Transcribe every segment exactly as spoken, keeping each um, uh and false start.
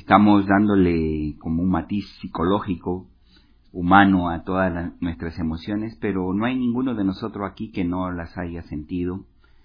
estamos dándole como un matiz psicológico, humano a todas las, nuestras emociones, pero no hay ninguno de nosotros aquí que no las haya sentido,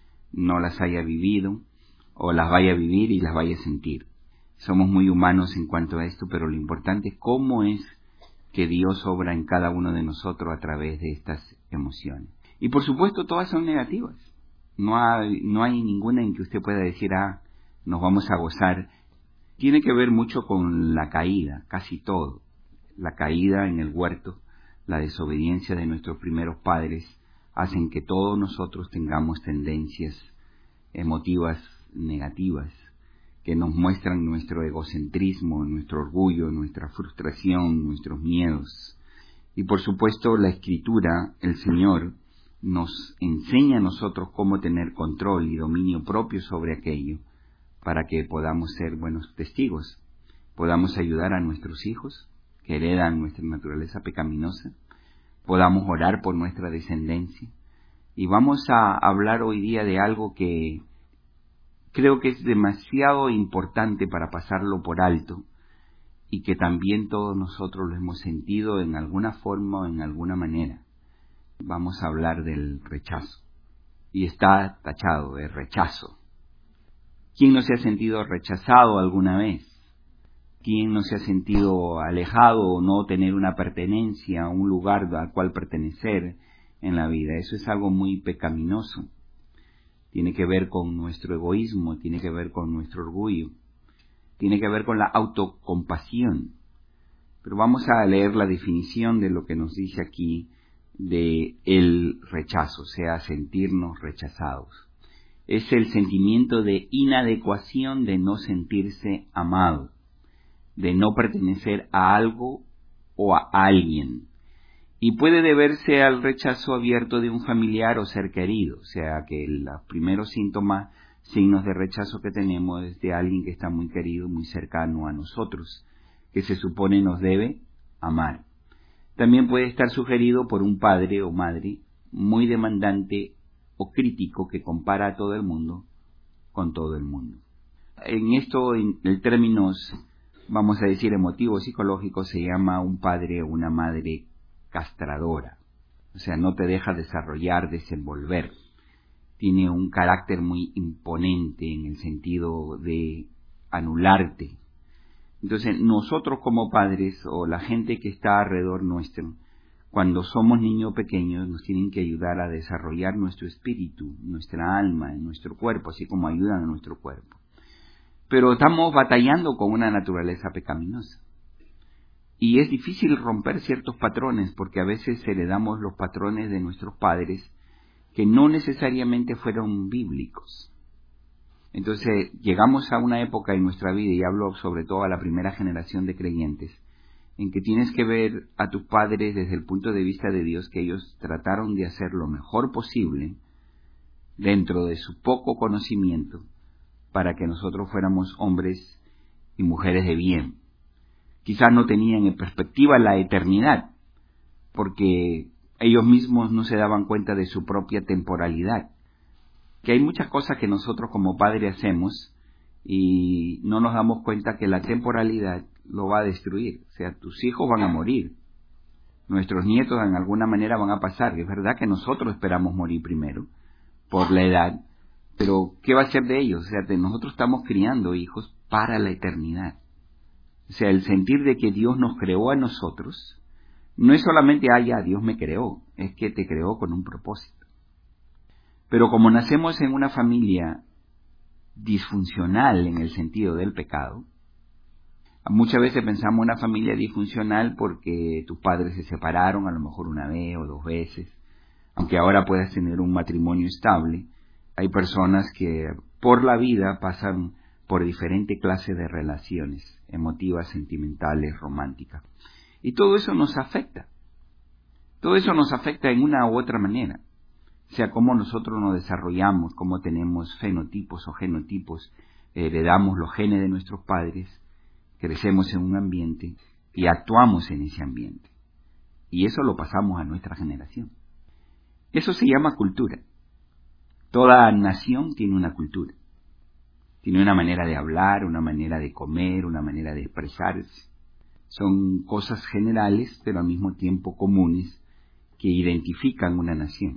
no las haya vivido, o las vaya a vivir y las vaya a sentir. Somos muy humanos en cuanto a esto, pero lo importante es cómo es que Dios obra en cada uno de nosotros a través de estas emociones. Y por supuesto todas son negativas. No hay, no hay ninguna en que usted pueda decir, ah, nos vamos a gozar. Tiene que ver mucho con la caída, casi todo. La caída en el huerto, la desobediencia de nuestros primeros padres, hacen que todos nosotros tengamos tendencias emotivas negativas, que nos muestran nuestro egocentrismo, nuestro orgullo, nuestra frustración, nuestros miedos. Y por supuesto la Escritura, el Señor, nos enseña a nosotros cómo tener control y dominio propio sobre aquello, para que podamos ser buenos testigos, podamos ayudar a nuestros hijos, que heredan nuestra naturaleza pecaminosa, podamos orar por nuestra descendencia. Y vamos a hablar hoy día de algo que creo que es demasiado importante para pasarlo por alto y que también todos nosotros lo hemos sentido en alguna forma o en alguna manera. Vamos a hablar del rechazo. Y está tachado de rechazo. ¿Quién no se ha sentido rechazado alguna vez? ¿Quién no se ha sentido alejado o no tener una pertenencia a un lugar al cual pertenecer en la vida? Eso es algo muy pecaminoso. Tiene que ver con nuestro egoísmo, tiene que ver con nuestro orgullo, tiene que ver con la autocompasión. Pero vamos a leer la definición de lo que nos dice aquí de el rechazo, o sea, sentirnos rechazados. Es el sentimiento de inadecuación, de no sentirse amado, de no pertenecer a algo o a alguien. Y puede deberse al rechazo abierto de un familiar o ser querido, o sea que los primeros síntomas, signos de rechazo que tenemos es de alguien que está muy querido, muy cercano a nosotros, que se supone nos debe amar. También puede estar sugerido por un padre o madre muy demandante o crítico que compara a todo el mundo con todo el mundo. En esto, en términos, vamos a decir, emotivos, psicológicos, se llama un padre o una madre castradora. O sea, no te deja desarrollar, desenvolver. Tiene un carácter muy imponente en el sentido de anularte. Entonces, nosotros como padres o la gente que está alrededor nuestro, cuando somos niños pequeños, nos tienen que ayudar a desarrollar nuestro espíritu, nuestra alma, nuestro cuerpo, así como ayudan a nuestro cuerpo. Pero estamos batallando con una naturaleza pecaminosa. Y es difícil romper ciertos patrones, porque a veces heredamos los patrones de nuestros padres que no necesariamente fueron bíblicos. Entonces, llegamos a una época en nuestra vida, y hablo sobre todo a la primera generación de creyentes, en que tienes que ver a tus padres desde el punto de vista de Dios, que ellos trataron de hacer lo mejor posible dentro de su poco conocimiento para que nosotros fuéramos hombres y mujeres de bien. Quizás no tenían en perspectiva la eternidad, porque ellos mismos no se daban cuenta de su propia temporalidad. Que hay muchas cosas que nosotros como padres hacemos y no nos damos cuenta que la temporalidad lo va a destruir. O sea, tus hijos van a morir, nuestros nietos en alguna manera van a pasar. Es verdad que nosotros esperamos morir primero por la edad, pero ¿qué va a ser de ellos? O sea, de nosotros estamos criando hijos para la eternidad. O sea, el sentir de que Dios nos creó a nosotros no es solamente, ah, ya, Dios me creó, es que te creó con un propósito. Pero como nacemos en una familia disfuncional en el sentido del pecado, muchas veces pensamos una familia disfuncional porque tus padres se separaron a lo mejor una vez o dos veces, aunque ahora puedas tener un matrimonio estable. Hay personas que por la vida pasan por diferentes clases de relaciones emotivas, sentimentales, románticas. Y todo eso nos afecta. Todo eso nos afecta en una u otra manera. O sea, cómo nosotros nos desarrollamos, cómo tenemos fenotipos o genotipos, heredamos los genes de nuestros padres, crecemos en un ambiente y actuamos en ese ambiente. Y eso lo pasamos a nuestra generación. Eso se llama cultura. Toda nación tiene una cultura. Tiene una manera de hablar, una manera de comer, una manera de expresarse. Son cosas generales, pero al mismo tiempo comunes, que identifican una nación.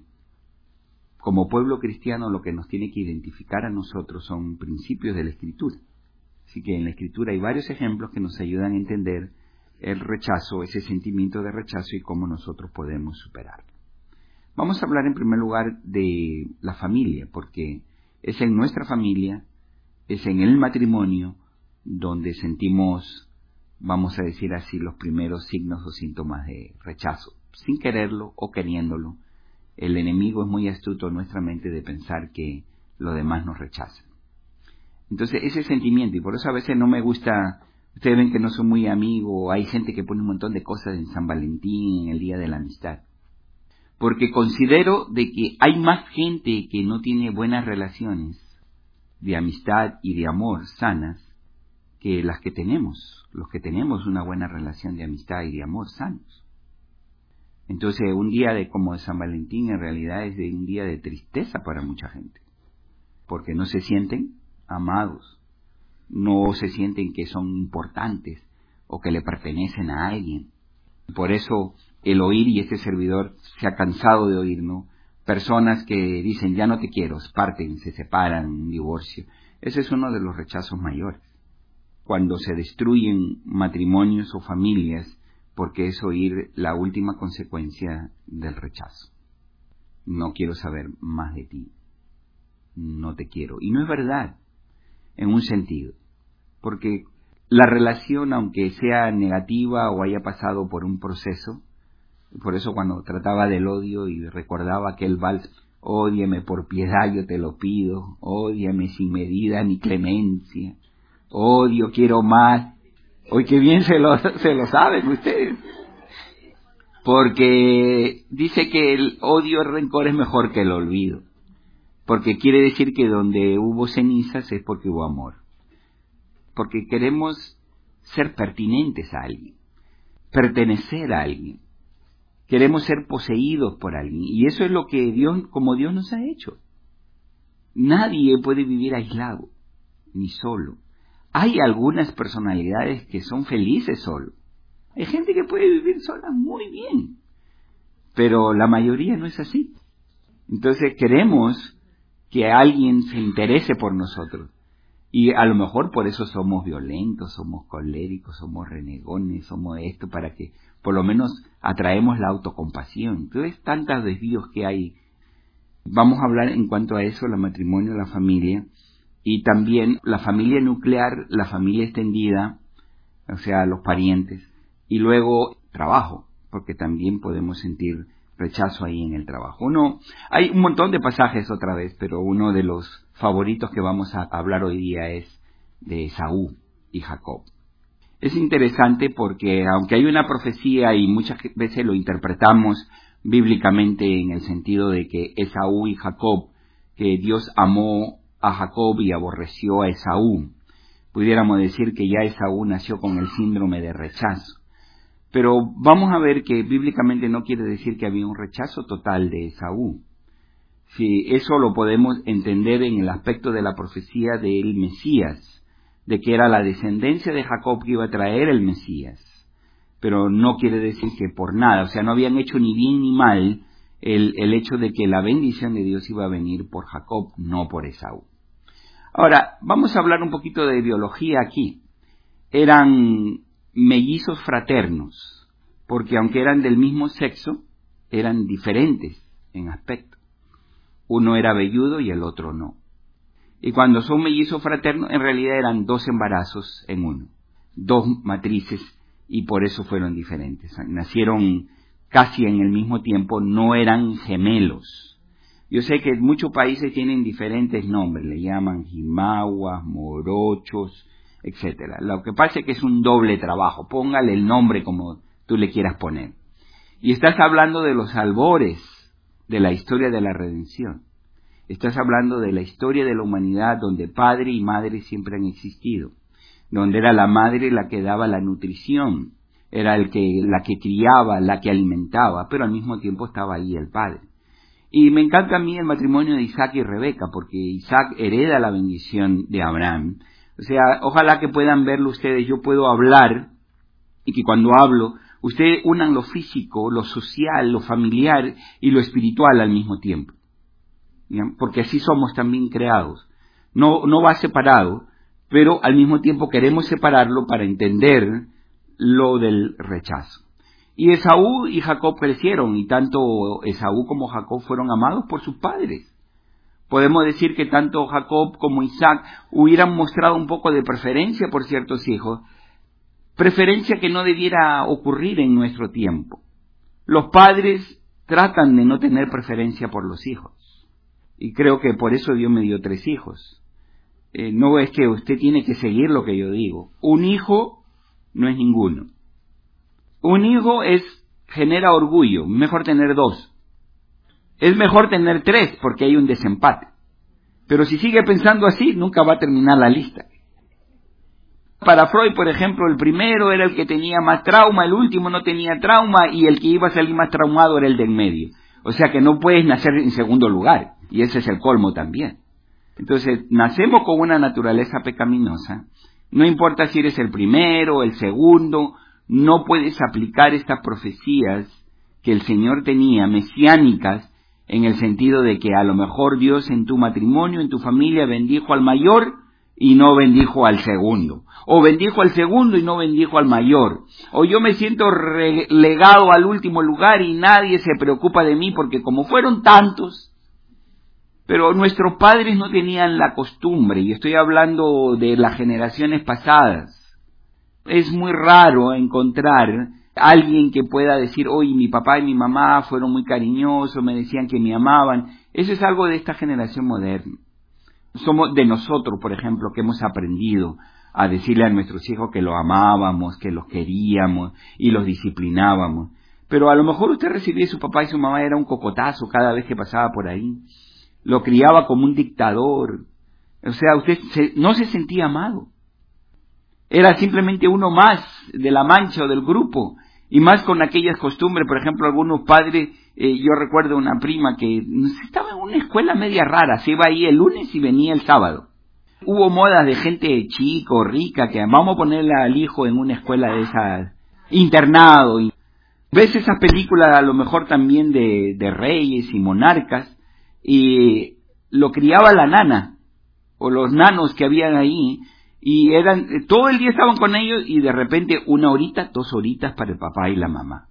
Como pueblo cristiano, lo que nos tiene que identificar a nosotros son principios de la Escritura. Así que en la Escritura hay varios ejemplos que nos ayudan a entender el rechazo, ese sentimiento de rechazo y cómo nosotros podemos superarlo. Vamos a hablar en primer lugar de la familia, porque es en nuestra familia, es en el matrimonio donde sentimos, vamos a decir así, los primeros signos o síntomas de rechazo, sin quererlo o queriéndolo. El enemigo es muy astuto en nuestra mente de pensar que los demás nos rechazan. Entonces ese sentimiento, y por eso a veces no me gusta, ustedes ven que no soy muy amigo, hay gente que pone un montón de cosas en San Valentín, en el Día de la Amistad, porque considero de que hay más gente que no tiene buenas relaciones de amistad y de amor sanas que las que tenemos, los que tenemos una buena relación de amistad y de amor sanos. Entonces un día de como de San Valentín en realidad es de un día de tristeza para mucha gente, porque no se sienten amados, no se sienten que son importantes o que le pertenecen a alguien. Por eso el oír, y este servidor se ha cansado de oír, ¿no?, personas que dicen ya no te quiero, parten, se separan, un divorcio. Ese es uno de los rechazos mayores, cuando se destruyen matrimonios o familias, porque es oír la última consecuencia del rechazo. No quiero saber más de ti, no te quiero. Y no es verdad, en un sentido, porque la relación, aunque sea negativa o haya pasado por un proceso, por eso cuando trataba del odio y recordaba aquel vals, ódiame por piedad yo te lo pido, ódiame sin medida ni clemencia, odio, quiero más. Hoy qué bien se lo, se lo saben ustedes, porque dice que el odio, el rencor es mejor que el olvido, porque quiere decir que donde hubo cenizas es porque hubo amor, porque queremos ser pertinentes a alguien, pertenecer a alguien, queremos ser poseídos por alguien, y eso es lo que Dios, como Dios nos ha hecho. Nadie puede vivir aislado, ni solo. Hay algunas personalidades que son felices solo. Hay gente que puede vivir sola muy bien, pero la mayoría no es así. Entonces queremos que alguien se interese por nosotros. Y a lo mejor por eso somos violentos, somos coléricos, somos renegones, somos esto, para que por lo menos atraemos la autocompasión. Entonces, tantos desvíos que hay. Vamos a hablar en cuanto a eso, el matrimonio, la familia, y también la familia nuclear, la familia extendida, o sea, los parientes, y luego trabajo, porque también podemos sentir rechazo ahí en el trabajo. Uno, hay un montón de pasajes otra vez, pero uno de los favoritos que vamos a hablar hoy día es de Esaú y Jacob. Es interesante porque aunque hay una profecía y muchas veces lo interpretamos bíblicamente en el sentido de que Esaú y Jacob, que Dios amó a Jacob y aborreció a Esaú, pudiéramos decir que ya Esaú nació con el síndrome de rechazo. Pero vamos a ver que bíblicamente no quiere decir que había un rechazo total de Esaú. Si eso lo podemos entender en el aspecto de la profecía del Mesías, de que era la descendencia de Jacob que iba a traer el Mesías. Pero no quiere decir que por nada, o sea, no habían hecho ni bien ni mal el, el hecho de que la bendición de Dios iba a venir por Jacob, no por Esaú. Ahora, vamos a hablar un poquito de biología aquí. Eran mellizos fraternos, porque aunque eran del mismo sexo, eran diferentes en aspecto. Uno era velludo y el otro no. Y cuando son mellizos fraternos, en realidad eran dos embarazos en uno, dos matrices, y por eso fueron diferentes. Nacieron casi en el mismo tiempo, no eran gemelos. Yo sé que muchos países tienen diferentes nombres, le llaman jimaguas, morochos, etcétera. Lo que pasa es que es un doble trabajo, póngale el nombre como tú le quieras poner. Y estás hablando de los albores de la historia de la redención. Estás hablando de la historia de la humanidad donde padre y madre siempre han existido, donde era la madre la que daba la nutrición, era el que, la que criaba, la que alimentaba, pero al mismo tiempo estaba ahí el padre. Y me encanta a mí el matrimonio de Isaac y Rebeca, porque Isaac hereda la bendición de Abraham. O sea, ojalá que puedan verlo ustedes. Yo puedo hablar, y que cuando hablo, ustedes unan lo físico, lo social, lo familiar y lo espiritual al mismo tiempo. ¿Bien? Porque así somos también creados. No, no va separado, pero al mismo tiempo queremos separarlo para entender lo del rechazo. Y Esaú y Jacob crecieron, y tanto Esaú como Jacob fueron amados por sus padres. Podemos decir que tanto Jacob como Isaac hubieran mostrado un poco de preferencia por ciertos hijos, preferencia que no debiera ocurrir en nuestro tiempo. Los padres tratan de no tener preferencia por los hijos, y creo que por eso Dios me dio tres hijos. Eh, no es que usted tiene que seguir lo que yo digo. Un hijo no es ninguno. Un hijo es genera orgullo, mejor tener dos. Es mejor tener tres porque hay un desempate. Pero si sigue pensando así, nunca va a terminar la lista. Para Freud, por ejemplo, el primero era el que tenía más trauma, el último no tenía trauma y el que iba a salir más traumado era el del medio. O sea que no puedes nacer en segundo lugar, y ese es el colmo también. Entonces, nacemos con una naturaleza pecaminosa. No importa si eres el primero, el segundo, no puedes aplicar estas profecías que el Señor tenía, mesiánicas, en el sentido de que a lo mejor Dios en tu matrimonio, en tu familia, bendijo al mayor y no bendijo al segundo. O bendijo al segundo y no bendijo al mayor. O yo me siento relegado al último lugar y nadie se preocupa de mí porque como fueron tantos. Pero nuestros padres no tenían la costumbre, y estoy hablando de las generaciones pasadas. Es muy raro encontrar a alguien que pueda decir, oye, mi papá y mi mamá fueron muy cariñosos, me decían que me amaban. Eso es algo de esta generación moderna. Somos de nosotros, por ejemplo, que hemos aprendido a decirle a nuestros hijos que los amábamos, que los queríamos y los disciplinábamos. Pero a lo mejor usted recibía a su papá y su mamá, era un cocotazo cada vez que pasaba por ahí. Lo criaba como un dictador. O sea, usted se, no se sentía amado. Era simplemente uno más de la mancha o del grupo. Y más con aquellas costumbres, por ejemplo, algunos padres, eh, yo recuerdo una prima que estaba en una escuela media rara, se iba ahí el lunes y venía el sábado. Hubo modas de gente chico, rica, que vamos a ponerle al hijo en una escuela de esas, internado. Y ves esas películas a lo mejor también de, de reyes y monarcas, y lo criaba la nana, o los nanos que habían ahí, y eran, todo el día estaban con ellos, y de repente una horita, dos horitas para el papá y la mamá.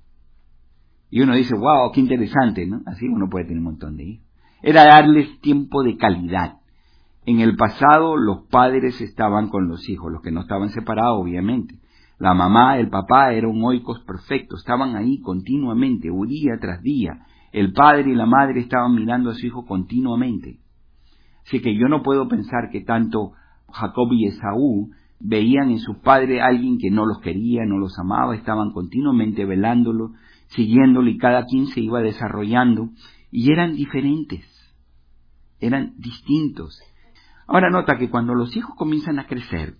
Y uno dice, wow, qué interesante, ¿no? Así uno puede tener un montón de hijos. Era darles tiempo de calidad. En el pasado los padres estaban con los hijos, los que no estaban separados, obviamente. La mamá, el papá eran oikos perfectos, estaban ahí continuamente, día tras día. El padre y la madre estaban mirando a su hijo continuamente. Así que yo no puedo pensar que tanto Jacob y Esaú veían en sus padres a alguien que no los quería, no los amaba, estaban continuamente velándolo, siguiéndolo, y cada quien se iba desarrollando, y eran diferentes, eran distintos. Ahora nota que cuando los hijos comienzan a crecer,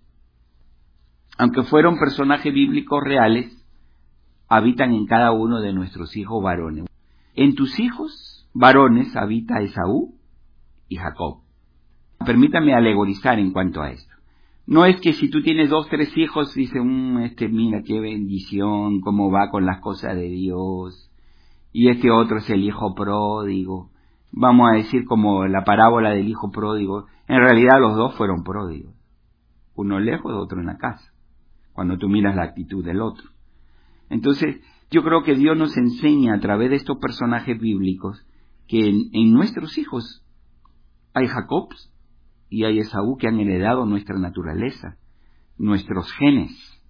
aunque fueron personajes bíblicos reales, habitan en cada uno de nuestros hijos varones. En tus hijos varones habita Esaú y Jacob. Permítame alegorizar en cuanto a esto. No es que si tú tienes dos, tres hijos, dice, mmm, este, mira qué bendición, cómo va con las cosas de Dios, y este otro es el hijo pródigo. Vamos a decir como la parábola del hijo pródigo. En realidad los dos fueron pródigos. Uno lejos, otro en la casa. Cuando tú miras la actitud del otro. Entonces, yo creo que Dios nos enseña a través de estos personajes bíblicos que en, en nuestros hijos hay Jacobs y hay Esaú que han heredado nuestra naturaleza, nuestros genes,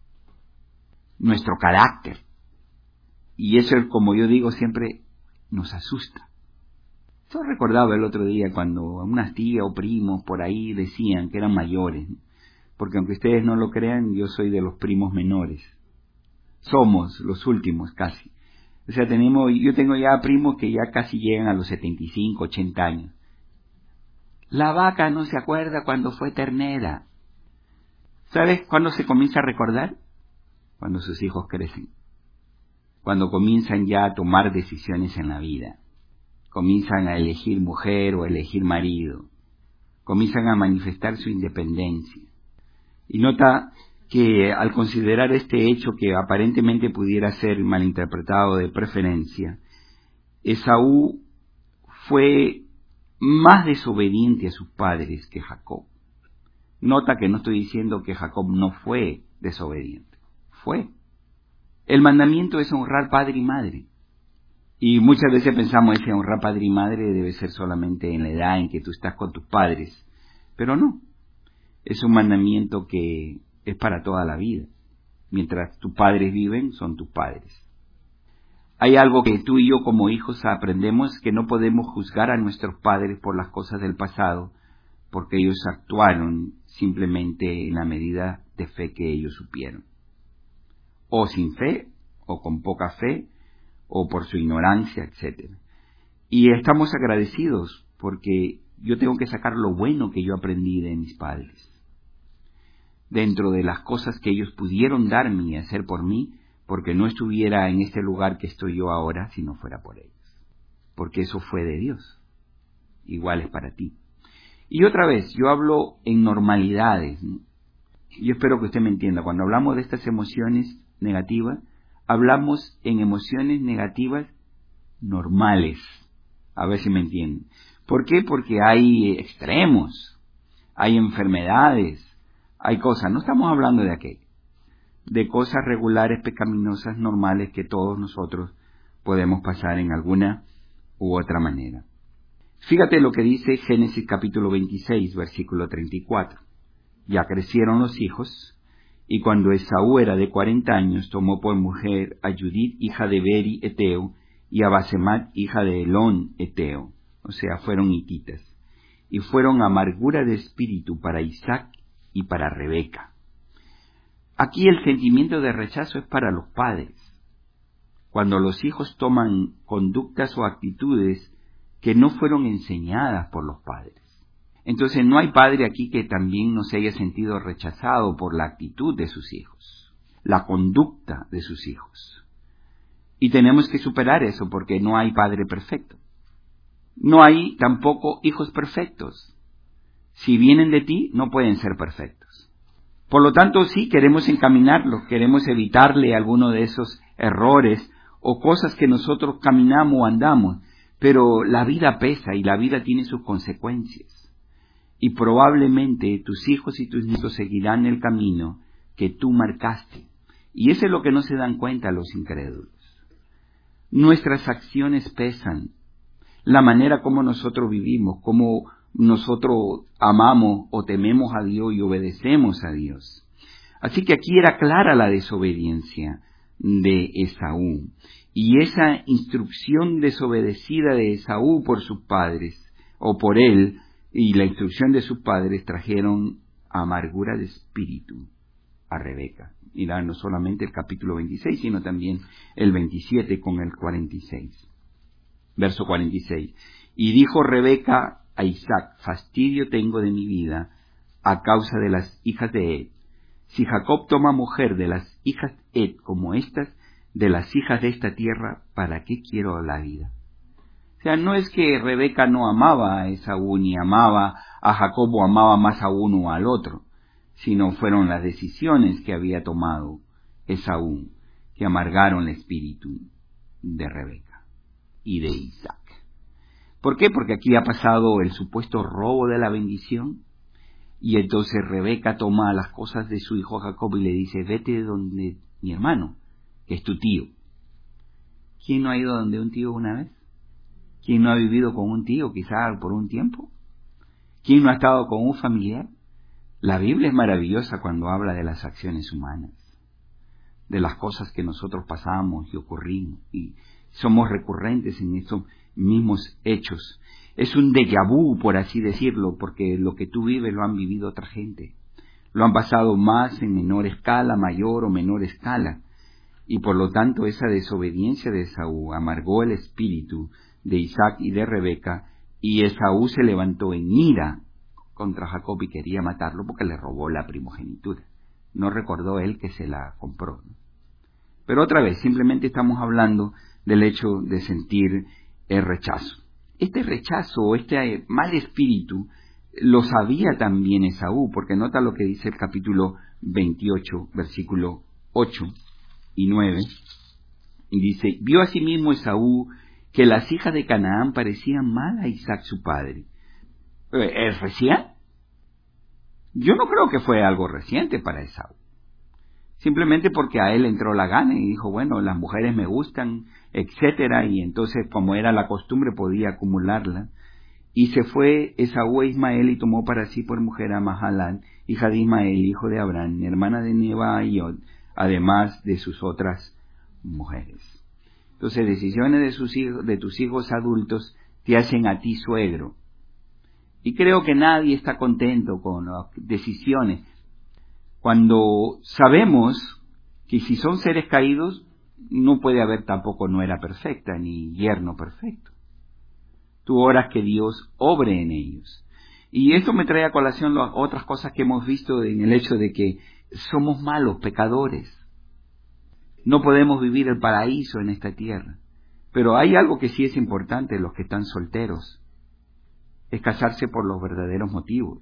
nuestro carácter. Y eso, como yo digo siempre, nos asusta. Yo recordaba el otro día cuando unas tías o primos por ahí decían que eran mayores, porque aunque ustedes no lo crean, yo soy de los primos menores. Somos los últimos casi. O sea, tenemos, yo tengo ya primos que ya casi llegan a los setenta y cinco, ochenta años. La vaca no se acuerda cuando fue ternera. ¿Sabes cuándo se comienza a recordar? Cuando sus hijos crecen. Cuando comienzan ya a tomar decisiones en la vida. comienzan a elegir mujer o a elegir marido, comienzan a manifestar su independencia. Y nota que al considerar este hecho que aparentemente pudiera ser malinterpretado de preferencia, Esaú fue más desobediente a sus padres que Jacob. Nota que no estoy diciendo que Jacob no fue desobediente, fue. El mandamiento es honrar padre y madre. Y muchas veces pensamos que honrar padre y madre debe ser solamente en la edad en que tú estás con tus padres, pero no. Es un mandamiento que es para toda la vida. Mientras tus padres viven, son tus padres. Hay algo que tú y yo como hijos aprendemos, que no podemos juzgar a nuestros padres por las cosas del pasado, porque ellos actuaron simplemente en la medida de fe que ellos supieron. O sin fe, o con poca fe, o por su ignorancia, etcétera. Y estamos agradecidos porque yo tengo que sacar lo bueno que yo aprendí de mis padres. Dentro de las cosas que ellos pudieron darme y hacer por mí, porque no estuviera en este lugar que estoy yo ahora si no fuera por ellos. Porque eso fue de Dios. Igual es para ti. Y otra vez, yo hablo en normalidades, ¿no? Yo espero que usted me entienda. Cuando hablamos de estas emociones negativas, hablamos en emociones negativas normales. A ver si me entienden. ¿Por qué? Porque hay extremos, hay enfermedades, hay cosas. No estamos hablando de aquello. De cosas regulares, pecaminosas, normales que todos nosotros podemos pasar en alguna u otra manera. Fíjate lo que dice Génesis capítulo veintiséis, versículo treinta y cuatro. Ya crecieron los hijos, y cuando Esaú era de cuarenta años, tomó por mujer a Judith, hija de Beri, Eteo, y a Basemat, hija de Elón, Eteo. O sea, fueron hititas. Y fueron amargura de espíritu para Isaac y para Rebeca. Aquí el sentimiento de rechazo es para los padres. Cuando los hijos toman conductas o actitudes que no fueron enseñadas por los padres. Entonces no hay padre aquí que también no se haya sentido rechazado por la actitud de sus hijos, la conducta de sus hijos. Y tenemos que superar eso porque no hay padre perfecto. No hay tampoco hijos perfectos. Si vienen de ti, no pueden ser perfectos. Por lo tanto, sí queremos encaminarlos, queremos evitarle alguno de esos errores o cosas que nosotros caminamos o andamos, pero la vida pesa y la vida tiene sus consecuencias. Y probablemente tus hijos y tus nietos seguirán el camino que tú marcaste. Y eso es lo que no se dan cuenta los incrédulos. Nuestras acciones pesan. La manera como nosotros vivimos, como nosotros amamos o tememos a Dios y obedecemos a Dios. Así que aquí era clara la desobediencia de Esaú. Y esa instrucción desobedecida de Esaú por sus padres, o por él, y la instrucción de sus padres trajeron amargura de espíritu a Rebeca. Mirá, no solamente el capítulo veintiséis, sino también el veintisiete con el cuarenta y seis. Verso cuarenta y seis. Y dijo Rebeca a Isaac, fastidio tengo de mi vida a causa de las hijas de Ed. Si Jacob toma mujer de las hijas de Ed como estas, de las hijas de esta tierra, ¿para qué quiero la vida? O sea, no es que Rebeca no amaba a Esaú, ni amaba a Jacob o amaba más a uno o al otro, sino fueron las decisiones que había tomado Esaú que amargaron el espíritu de Rebeca y de Isaac. ¿Por qué? Porque aquí ha pasado el supuesto robo de la bendición, y entonces Rebeca toma las cosas de su hijo Jacob y le dice, vete de donde mi hermano, que es tu tío. ¿Quién no ha ido donde un tío una vez? ¿Quién no ha vivido con un tío quizá por un tiempo? ¿Quién no ha estado con un familiar? La Biblia es maravillosa cuando habla de las acciones humanas, de las cosas que nosotros pasamos y ocurrimos, y somos recurrentes en estos mismos hechos. Es un déjà vu, por así decirlo, porque lo que tú vives lo han vivido otra gente. Lo han pasado más en menor escala, mayor o menor escala. Y por lo tanto esa desobediencia de Esaú amargó el espíritu de Isaac y de Rebeca, y Esaú se levantó en ira contra Jacob y quería matarlo porque le robó la primogenitura. No recordó él que se la compró, ¿no? Pero otra vez, simplemente estamos hablando del hecho de sentir el rechazo. este rechazo, este mal espíritu, lo sabía también Esaú, porque nota lo que dice el capítulo veintiocho, versículo ocho y nueve, y dice, vio asimismo Esaú que las hijas de Canaán parecían mal a Isaac su padre. ¿Es recién? Yo no creo que fue algo reciente para Esaú. Simplemente porque a él entró la gana y dijo, bueno, las mujeres me gustan, etcétera, y entonces, como era la costumbre, podía acumularla. Y se fue Esaú a Ismael y tomó para sí por mujer a Mahalal, hija de Ismael, hijo de Abraham, hermana de Nebaiot, además de sus otras mujeres. Entonces, decisiones de, sus hijos, de tus hijos adultos te hacen a ti suegro. Y creo que nadie está contento con las decisiones. Cuando sabemos que si son seres caídos, no puede haber tampoco nuera perfecta, ni yerno perfecto. Tú oras que Dios obre en ellos. Y esto me trae a colación las otras cosas que hemos visto en el hecho de que somos malos, pecadores. No podemos vivir el paraíso en esta tierra. Pero hay algo que sí es importante, los que están solteros, es casarse por los verdaderos motivos.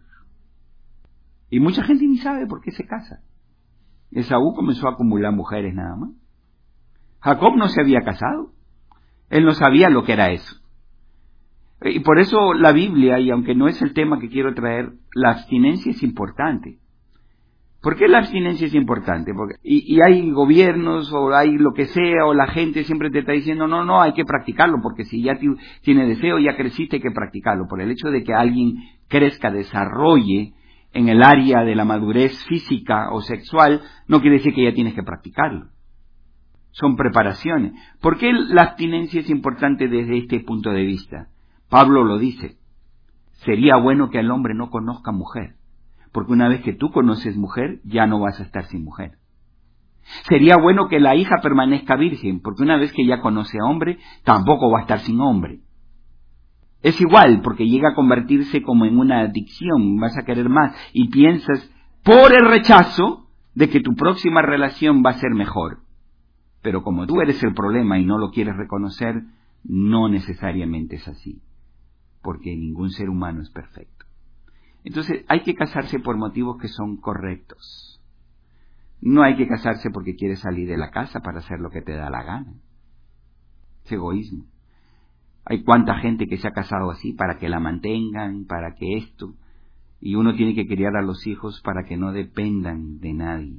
Y mucha gente ni sabe por qué se casa. Esaú comenzó a acumular mujeres nada más. Jacob no se había casado. Él no sabía lo que era eso. Y por eso la Biblia, y aunque no es el tema que quiero traer, la abstinencia es importante. ¿Por qué la abstinencia es importante? Porque, y, y hay gobiernos, o hay lo que sea, o la gente siempre te está diciendo, no, no, hay que practicarlo, porque si ya tiene deseo, ya creciste, hay que practicarlo. Por el hecho de que alguien crezca, desarrolle en el área de la madurez física o sexual, no quiere decir que ya tienes que practicarlo. Son preparaciones. ¿Por qué la abstinencia es importante desde este punto de vista? Pablo lo dice, sería bueno que el hombre no conozca mujer, porque una vez que tú conoces mujer, ya no vas a estar sin mujer. Sería bueno que la hija permanezca virgen, porque una vez que ya conoce a hombre, tampoco va a estar sin hombre. Es igual, porque llega a convertirse como en una adicción, vas a querer más, y piensas por el rechazo de que tu próxima relación va a ser mejor. Pero como tú eres el problema y no lo quieres reconocer, no necesariamente es así, porque ningún ser humano es perfecto. Entonces hay que casarse por motivos que son correctos. No hay que casarse porque quieres salir de la casa para hacer lo que te da la gana. Es egoísmo. Hay cuánta gente que se ha casado así para que la mantengan, para que esto, y uno tiene que criar a los hijos para que no dependan de nadie.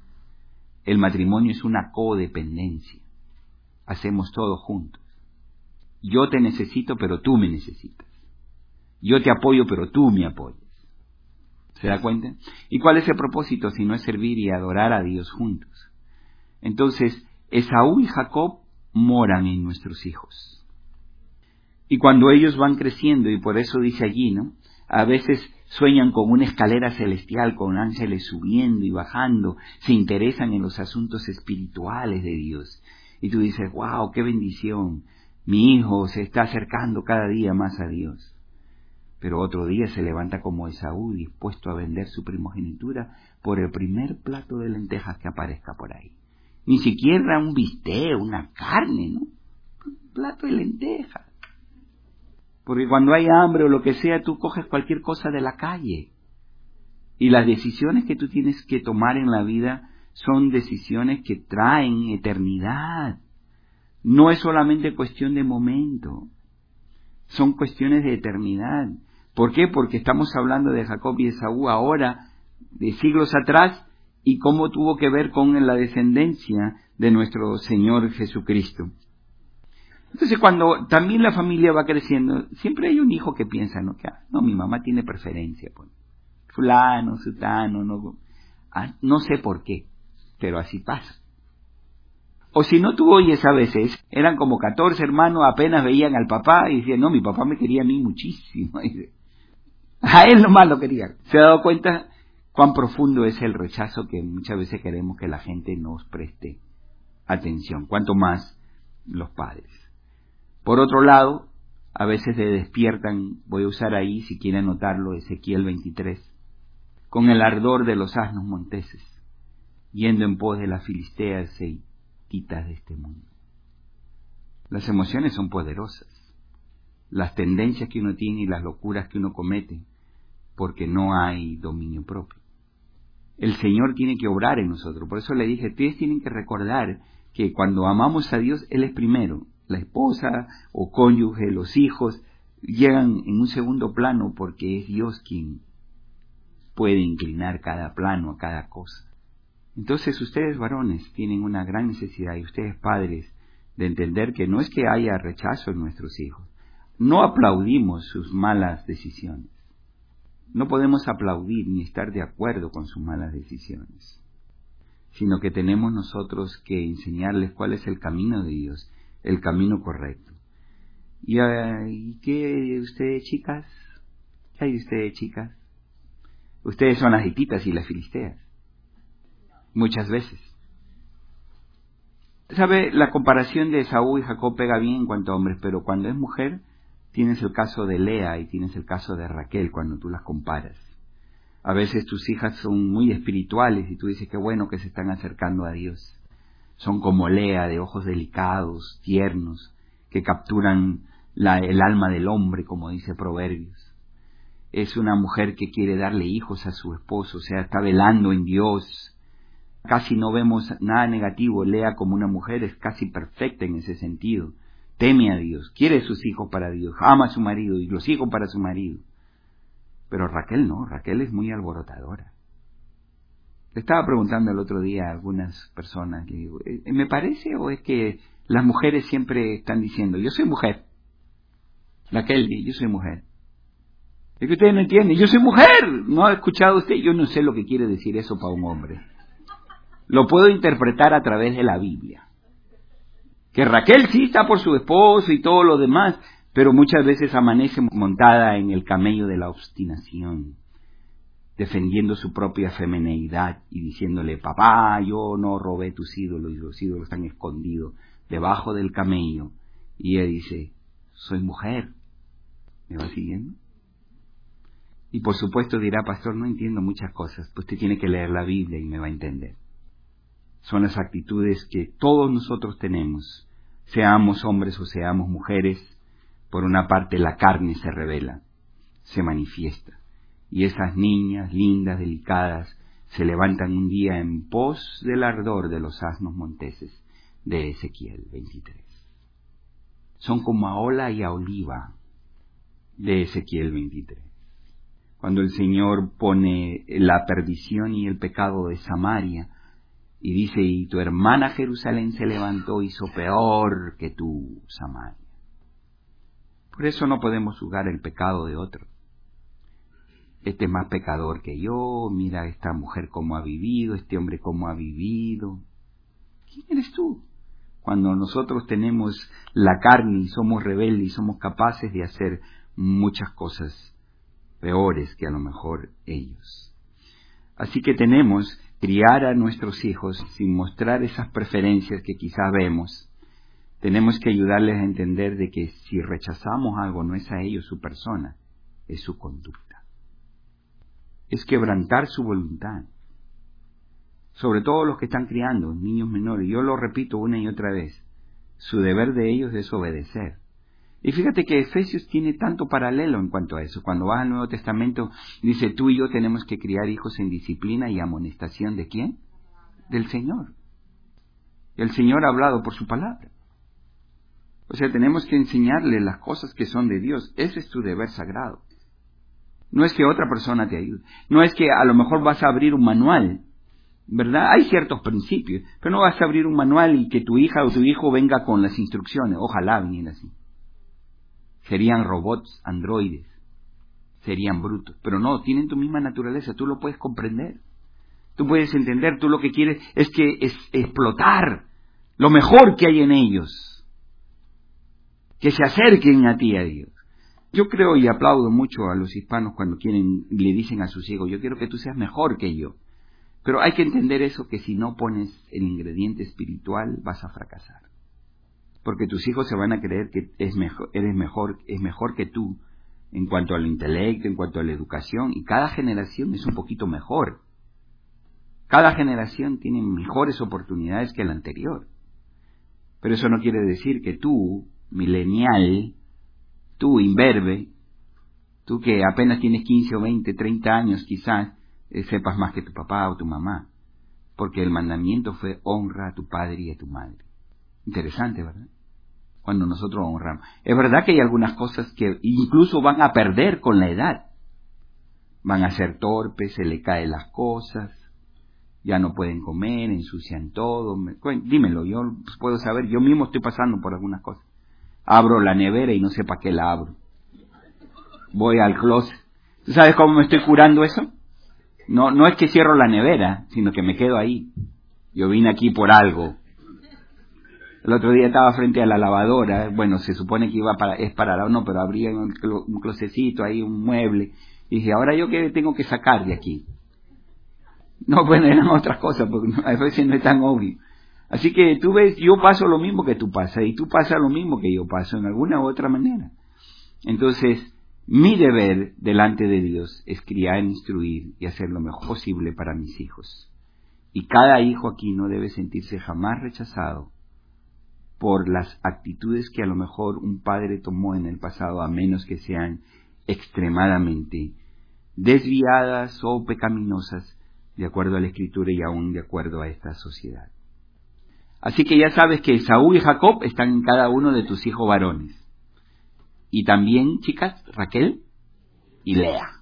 El matrimonio es una codependencia. Hacemos todo juntos. Yo te necesito, pero tú me necesitas. Yo te apoyo, pero tú me apoyas. ¿Se da cuenta? ¿Y cuál es el propósito si no es servir y adorar a Dios juntos? Entonces, Esaú y Jacob moran en nuestros hijos. Y cuando ellos van creciendo, y por eso dice allí, ¿no? A veces sueñan con una escalera celestial, con ángeles subiendo y bajando, se interesan en los asuntos espirituales de Dios. Y tú dices, wow, qué bendición, mi hijo se está acercando cada día más a Dios. Pero otro día se levanta como Esaú, dispuesto a vender su primogenitura por el primer plato de lentejas que aparezca por ahí. Ni siquiera un bistec, una carne, ¿no? Un plato de lentejas. Porque cuando hay hambre o lo que sea, tú coges cualquier cosa de la calle. Y las decisiones que tú tienes que tomar en la vida son decisiones que traen eternidad. No es solamente cuestión de momento. Son cuestiones de eternidad. ¿Por qué? Porque estamos hablando de Jacob y Esaú ahora, de siglos atrás, y cómo tuvo que ver con la descendencia de nuestro Señor Jesucristo. Entonces, cuando también la familia va creciendo, siempre hay un hijo que piensa, no, que, no, mi mamá tiene preferencia, pues, fulano, sutano, no, ah, no sé por qué, pero así pasa. O si no, tú oyes a veces, eran como catorce hermanos, apenas veían al papá y decían, no, mi papá me quería a mí muchísimo. A él nomás lo quería. ¿Se ha dado cuenta cuán profundo es el rechazo que muchas veces queremos que la gente nos preste atención? Cuanto más los padres. Por otro lado, a veces se despiertan, voy a usar ahí, si quieren anotarlo, Ezequiel veintitrés, con el ardor de los asnos monteses, yendo en pos de las filisteas e quitas de este mundo. Las emociones son poderosas. las tendencias que uno tiene y las locuras que uno comete, porque no hay dominio propio. El Señor tiene que obrar en nosotros. Por eso le dije, ustedes tienen que recordar que cuando amamos a Dios, Él es primero. La esposa o cónyuge, los hijos, llegan en un segundo plano porque es Dios quien puede inclinar cada plano a cada cosa. Entonces ustedes varones tienen una gran necesidad, y ustedes padres, de entender que no es que haya rechazo en nuestros hijos. No aplaudimos sus malas decisiones. No podemos aplaudir ni estar de acuerdo con sus malas decisiones, sino que tenemos nosotros que enseñarles cuál es el camino de Dios, el camino correcto. ¿Y, uh, ¿y qué de ustedes, chicas? ¿Qué hay de ustedes, chicas? Ustedes son las hititas y las filisteas. Muchas veces. ¿Sabe? La comparación de Esaú y Jacob pega bien en cuanto a hombres, pero cuando es mujer, tienes el caso de Lea y tienes el caso de Raquel cuando tú las comparas. A veces tus hijas son muy espirituales y tú dices que bueno que se están acercando a Dios. Son como Lea, de ojos delicados, tiernos, que capturan la, el alma del hombre, como dice Proverbios. Es una mujer que quiere darle hijos a su esposo, o sea, está velando en Dios. Casi no vemos nada negativo. Lea, como una mujer, es casi perfecta en ese sentido. Teme a Dios, quiere sus hijos para Dios, ama a su marido y los hijos para su marido. Pero Raquel no, Raquel es muy alborotadora. Le estaba preguntando el otro día a algunas personas, le digo, ¿me parece o es que las mujeres siempre están diciendo, yo soy mujer? Raquel, yo soy mujer. Es que ustedes no entienden, yo soy mujer. ¿No ha escuchado usted? Yo no sé lo que quiere decir eso para un hombre. Lo puedo interpretar a través de la Biblia. Que Raquel sí está por su esposo y todo lo demás, pero muchas veces amanece montada en el camello de la obstinación, defendiendo su propia femineidad y diciéndole, papá, yo no robé tus ídolos, y los ídolos están escondidos debajo del camello. Y ella dice, soy mujer. ¿Me va siguiendo? Y por supuesto dirá, pastor, no entiendo muchas cosas, pues usted tiene que leer la Biblia y me va a entender. Son las actitudes que todos nosotros tenemos, seamos hombres o seamos mujeres. Por una parte la carne se revela, se manifiesta, y esas niñas lindas, delicadas, se levantan un día en pos del ardor de los asnos monteses de Ezequiel veintitrés. Son como a ola y a oliva de Ezequiel veintitrés. Cuando el Señor pone la perdición y el pecado de Samaria, y dice, y tu hermana Jerusalén se levantó, hizo peor que tú, Samaria. Por eso no podemos juzgar el pecado de otro. Este es más pecador que yo, mira esta mujer cómo ha vivido, este hombre cómo ha vivido. ¿Quién eres tú? Cuando nosotros tenemos la carne y somos rebeldes y somos capaces de hacer muchas cosas peores que a lo mejor ellos. Así que tenemos criar a nuestros hijos sin mostrar esas preferencias que quizás vemos. Tenemos que ayudarles a entender de que si rechazamos algo no es a ellos su persona, es su conducta. Es quebrantar su voluntad. Sobre todo los que están criando, niños menores. Yo lo repito una y otra vez. Su deber de ellos es obedecer. Y fíjate que Efesios tiene tanto paralelo en cuanto a eso. Cuando vas al Nuevo Testamento, dice, tú y yo tenemos que criar hijos en disciplina y amonestación ¿de quién? Del Señor. El Señor ha hablado por su palabra. O sea, tenemos que enseñarle las cosas que son de Dios. Ese es tu deber sagrado. No es que otra persona te ayude. No es que a lo mejor vas a abrir un manual, ¿verdad? Hay ciertos principios, pero no vas a abrir un manual y que tu hija o tu hijo venga con las instrucciones. Ojalá viniera así. Serían robots, androides, serían brutos. Pero no, tienen tu misma naturaleza, tú lo puedes comprender. Tú puedes entender, tú lo que quieres es que es explotar lo mejor que hay en ellos. Que se acerquen a ti, a Dios. Yo creo y aplaudo mucho a los hispanos cuando quieren, le dicen a sus hijos, yo quiero que tú seas mejor que yo. Pero hay que entender eso, que si no pones el ingrediente espiritual vas a fracasar. Porque tus hijos se van a creer que es mejor, eres mejor, es mejor que tú en cuanto al intelecto, en cuanto a la educación, y cada generación es un poquito mejor. Cada generación tiene mejores oportunidades que la anterior. Pero eso no quiere decir que tú, millennial, tú imberbe, tú que apenas tienes quince o veinte, treinta años quizás, eh, sepas más que tu papá o tu mamá, porque el mandamiento fue honra a tu padre y a tu madre. Interesante, ¿verdad? Cuando nosotros honramos. Es verdad que hay algunas cosas que incluso van a perder con la edad. Van a ser torpes, se le caen las cosas, ya no pueden comer, ensucian todo. Dímelo, yo puedo saber, yo mismo estoy pasando por algunas cosas. Abro la nevera y no sé para qué la abro. Voy al closet. ¿Tú sabes cómo me estoy curando eso? No, no es que cierro la nevera, sino que me quedo ahí. Yo vine aquí por algo. El otro día estaba frente a la lavadora, bueno, se supone que iba para, es para la, no, pero abría un, un closecito ahí, un mueble, y dije, ahora yo qué tengo que sacar de aquí. No, bueno, eran otras cosas, porque a veces no es tan obvio. Así que tú ves, yo paso lo mismo que tú pasas, y tú pasas lo mismo que yo paso, en alguna u otra manera. Entonces, mi deber delante de Dios es criar, instruir y hacer lo mejor posible para mis hijos. Y cada hijo aquí no debe sentirse jamás rechazado por las actitudes que a lo mejor un padre tomó en el pasado, a menos que sean extremadamente desviadas o pecaminosas, de acuerdo a la Escritura y aún de acuerdo a esta sociedad. Así que ya sabes que Esaú y Jacob están en cada uno de tus hijos varones. Y también, chicas, Raquel y Lea.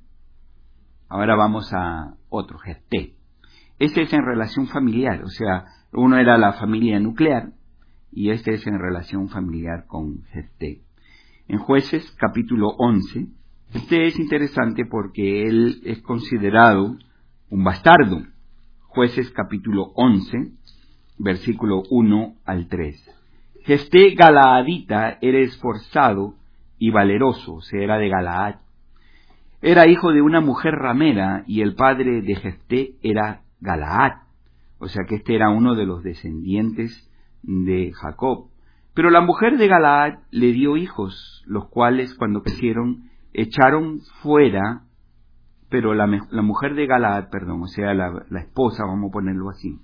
Ahora vamos a otro, Jefté. Ese es en relación familiar, o sea, uno era la familia nuclear, y este es en relación familiar con Jefté. En Jueces, capítulo once, este es interesante porque él es considerado un bastardo. Jueces, capítulo once, versículo uno al tres. Jefté Galaadita era esforzado y valeroso, o sea, era de Galaad. Era hijo de una mujer ramera y el padre de Jefté era Galaad, o sea que este era uno de los descendientes de Jacob. Pero la mujer de Galaad le dio hijos, los cuales cuando crecieron echaron fuera, pero la, la mujer de Galaad, perdón, o sea la, la esposa, vamos a ponerlo así,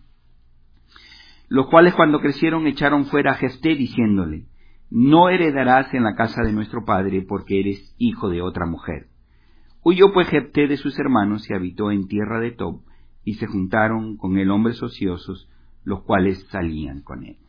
los cuales cuando crecieron echaron fuera a Jefté diciéndole, no heredarás en la casa de nuestro padre porque eres hijo de otra mujer. Huyó pues Jefté de sus hermanos y habitó en tierra de Tob, y se juntaron con él hombres ociosos, los cuales salían con él.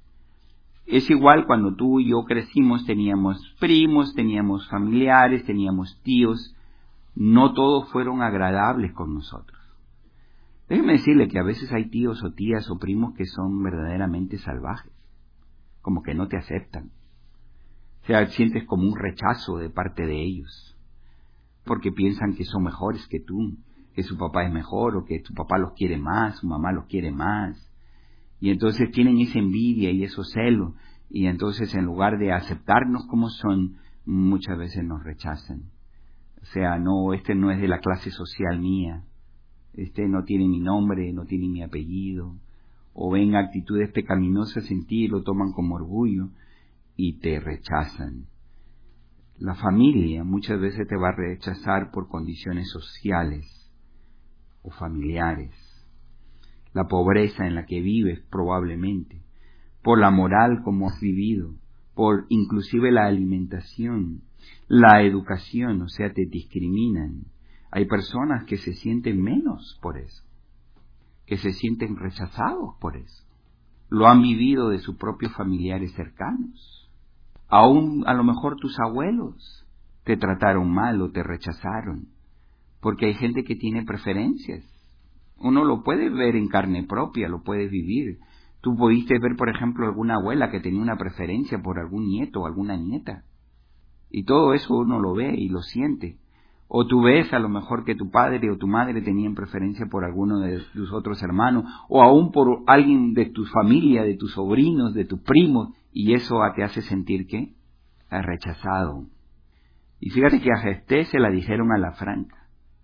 Es igual cuando tú y yo crecimos, teníamos primos, teníamos familiares, teníamos tíos, no todos fueron agradables con nosotros. Déjeme decirle que a veces hay tíos o tías o primos que son verdaderamente salvajes, como que no te aceptan. O sea, sientes como un rechazo de parte de ellos, porque piensan que son mejores que tú, que su papá es mejor, o que tu papá los quiere más, su mamá los quiere más. Y entonces tienen esa envidia y esos celos, y entonces en lugar de aceptarnos como son, muchas veces nos rechazan. O sea, no, este no es de la clase social mía, este no tiene mi nombre, no tiene mi apellido, o ven actitudes pecaminosas en ti y lo toman como orgullo y te rechazan. La familia muchas veces te va a rechazar por condiciones sociales o familiares. La pobreza en la que vives probablemente, por la moral como has vivido, por inclusive la alimentación, la educación, o sea, te discriminan. Hay personas que se sienten menos por eso, que se sienten rechazados por eso. Lo han vivido de sus propios familiares cercanos. Aún a lo mejor tus abuelos te trataron mal o te rechazaron, porque hay gente que tiene preferencias. Uno lo puede ver en carne propia, lo puedes vivir. Tú pudiste ver, por ejemplo, alguna abuela que tenía una preferencia por algún nieto o alguna nieta. Y todo eso uno lo ve y lo siente. O tú ves a lo mejor que tu padre o tu madre tenían preferencia por alguno de tus otros hermanos, o aún por alguien de tu familia, de tus sobrinos, de tus primos, y eso te hace sentir, ¿qué? Rechazado. Y fíjate que a Jefté se la dijeron a la franca.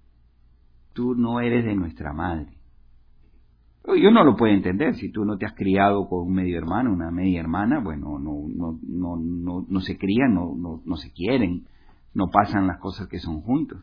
Tú no eres de nuestra madre. Y uno lo puede entender, si tú no te has criado con un medio hermano, una media hermana, bueno, no, no, no, no, no se crían, no, no, no se quieren, no pasan las cosas que son juntos.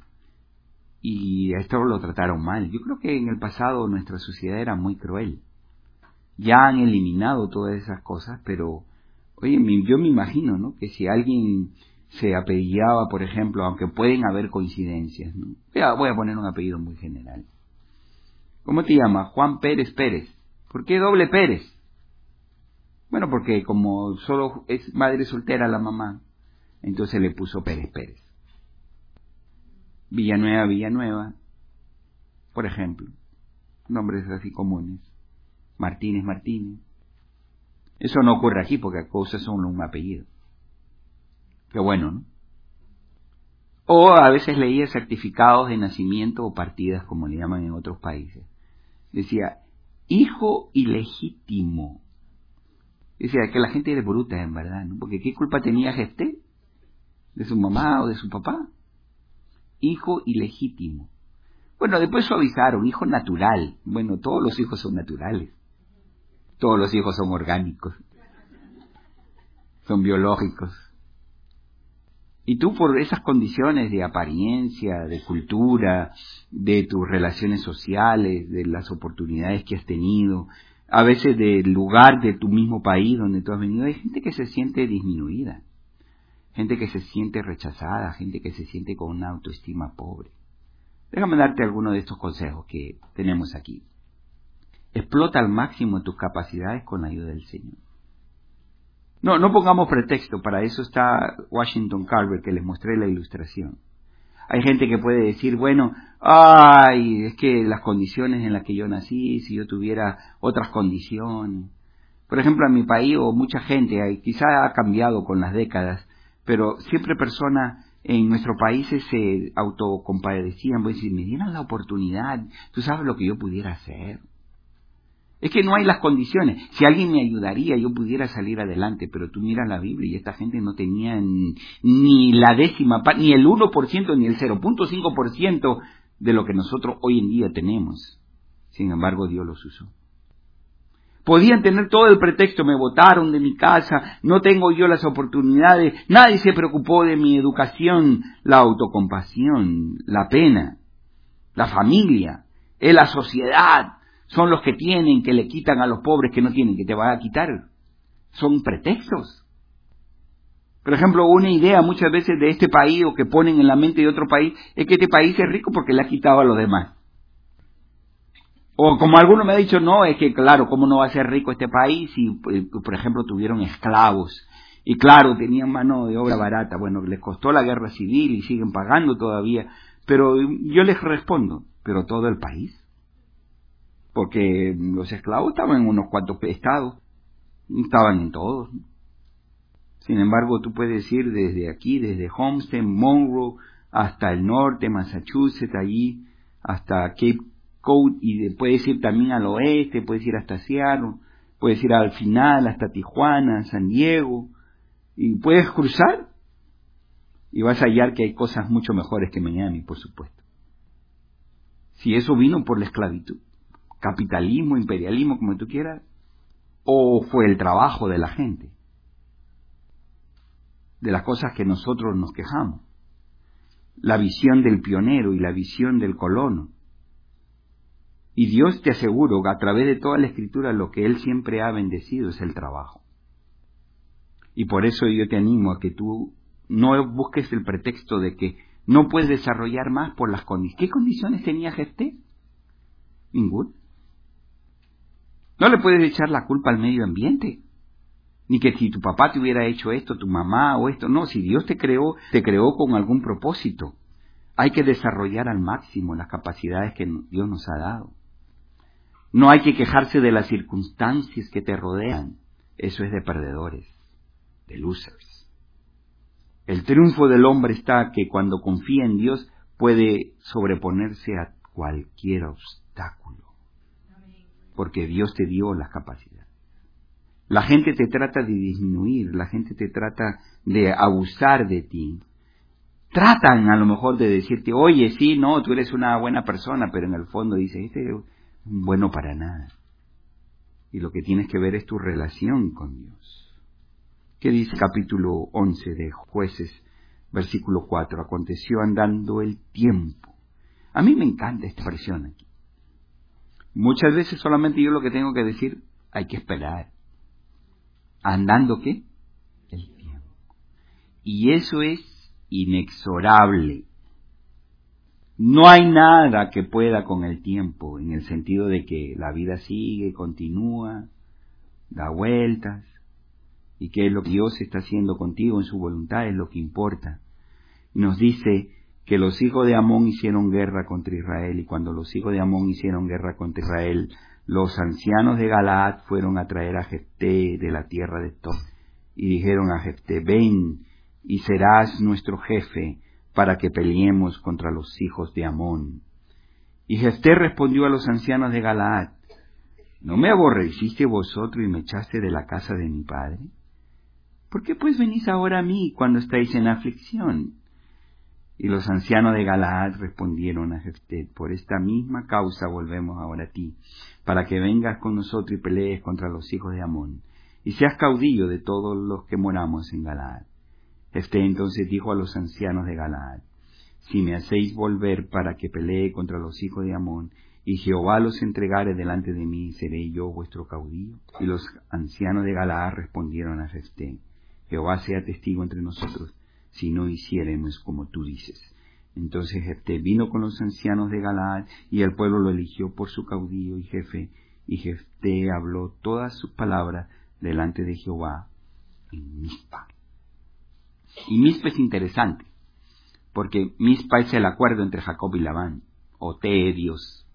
Y a esto lo trataron mal. Yo creo que en el pasado nuestra sociedad era muy cruel. Ya han eliminado todas esas cosas, pero, oye, yo me imagino, ¿no? Que si alguien se apellidaba, por ejemplo, aunque pueden haber coincidencias, ¿no? Ya, voy a poner un apellido muy general. ¿Cómo te llamas? Juan Pérez Pérez. ¿Por qué doble Pérez? Bueno, porque como solo es madre soltera la mamá, entonces le puso Pérez Pérez. Villanueva, Villanueva, por ejemplo. Nombres así comunes. Martínez, Martínez. Eso no ocurre aquí porque las cosas son un apellido. Qué bueno, ¿no? O a veces leía certificados de nacimiento o partidas, como le llaman en otros países. Decía, hijo ilegítimo. Decía que la gente era bruta, en verdad, ¿no? Porque ¿qué culpa tenía este? ¿De su mamá o de su papá? Hijo ilegítimo. Bueno, después suavizaron, hijo natural. Bueno, todos los hijos son naturales. Todos los hijos son orgánicos. Son biológicos. Y tú, por esas condiciones de apariencia, de cultura, de tus relaciones sociales, de las oportunidades que has tenido, a veces del lugar de tu mismo país donde tú has venido, hay gente que se siente disminuida, gente que se siente rechazada, gente que se siente con una autoestima pobre. Déjame darte algunos de estos consejos que tenemos aquí. Explota al máximo tus capacidades con la ayuda del Señor. No, no pongamos pretexto, para eso está Washington Carver, que les mostré la ilustración. Hay gente que puede decir, bueno, ay, es que las condiciones en las que yo nací, si yo tuviera otras condiciones. Por ejemplo, en mi país, o mucha gente, quizá ha cambiado con las décadas, pero siempre personas en nuestros países se autocompadecían, pues si me dieran la oportunidad, tú sabes lo que yo pudiera hacer. Es que no hay las condiciones. Si alguien me ayudaría, yo pudiera salir adelante, pero tú miras la Biblia y esta gente no tenía ni, ni la décima, ni el uno por ciento, ni el cero punto cinco por ciento de lo que nosotros hoy en día tenemos. Sin embargo, Dios los usó. Podían tener todo el pretexto, me botaron de mi casa, no tengo yo las oportunidades, nadie se preocupó de mi educación, la autocompasión, la pena, la familia, es la sociedad. Son los que tienen, que le quitan a los pobres que no tienen, que te van a quitar. Son pretextos. Por ejemplo, una idea muchas veces de este país o que ponen en la mente de otro país es que este país es rico porque le ha quitado a los demás. O como alguno me ha dicho, no, es que claro, ¿cómo no va a ser rico este país si, por ejemplo, tuvieron esclavos? Y claro, tenían mano de obra barata. Bueno, les costó la guerra civil y siguen pagando todavía. Pero yo les respondo, ¿pero todo el país? Porque los esclavos estaban en unos cuantos estados, estaban en todos. Sin embargo, tú puedes ir desde aquí, desde Homestead, Monroe, hasta el norte, Massachusetts, allí, hasta Cape Cod, y puedes ir también al oeste, puedes ir hasta Seattle, puedes ir al final, hasta Tijuana, San Diego, y puedes cruzar, y vas a hallar que hay cosas mucho mejores que Miami, por supuesto. Si eso vino por la esclavitud, capitalismo, imperialismo, como tú quieras, o fue el trabajo de la gente, de las cosas que nosotros nos quejamos, la visión del pionero y la visión del colono. Y Dios, te aseguro, a través de toda la Escritura, lo que Él siempre ha bendecido es el trabajo. Y por eso yo te animo a que tú no busques el pretexto de que no puedes desarrollar más por las condiciones. ¿Qué condiciones tenía Jefté? Ninguna. No le puedes echar la culpa al medio ambiente, ni que si tu papá te hubiera hecho esto, tu mamá o esto. No, si Dios te creó, te creó con algún propósito. Hay que desarrollar al máximo las capacidades que Dios nos ha dado. No hay que quejarse de las circunstancias que te rodean. Eso es de perdedores, de losers. El triunfo del hombre está que cuando confía en Dios puede sobreponerse a cualquier obstáculo, porque Dios te dio las capacidades. La gente te trata de disminuir, la gente te trata de abusar de ti. Tratan a lo mejor de decirte, oye, sí, no, tú eres una buena persona, pero en el fondo dice, este es bueno para nada. Y lo que tienes que ver es tu relación con Dios. ¿Qué dice capítulo once de Jueces, versículo cuatro? Aconteció andando el tiempo. A mí me encanta esta expresión aquí. Muchas veces solamente yo lo que tengo que decir, hay que esperar. ¿Andando qué? El tiempo. Y eso es inexorable. No hay nada que pueda con el tiempo, en el sentido de que la vida sigue, continúa, da vueltas, y que lo que Dios está haciendo contigo en su voluntad es lo que importa. Y nos dice que los hijos de Amón hicieron guerra contra Israel, y cuando los hijos de Amón hicieron guerra contra Israel, los ancianos de Galaad fueron a traer a Jefté de la tierra de Tob, y dijeron a Jefté, ven, y serás nuestro jefe, para que peleemos contra los hijos de Amón. Y Jefté respondió a los ancianos de Galaad, ¿no me aborreciste vosotros y me echaste de la casa de mi padre? ¿Por qué pues venís ahora a mí cuando estáis en aflicción? Y los ancianos de Galaad respondieron a Jefté, por esta misma causa volvemos ahora a ti, para que vengas con nosotros y pelees contra los hijos de Amón, y seas caudillo de todos los que moramos en Galaad. Jefté entonces dijo a los ancianos de Galaad, si me hacéis volver para que pelee contra los hijos de Amón, y Jehová los entregare delante de mí, ¿seré yo vuestro caudillo? Y los ancianos de Galaad respondieron a Jefté, Jehová sea testigo entre nosotros, si no hiciéremos como tú dices. Entonces Jefté vino con los ancianos de Galaad, y el pueblo lo eligió por su caudillo y jefe, y Jefté habló todas sus palabras delante de Jehová en Mizpa. Y Mizpa es interesante, porque Mizpa es el acuerdo entre Jacob y Labán, o te de Dios.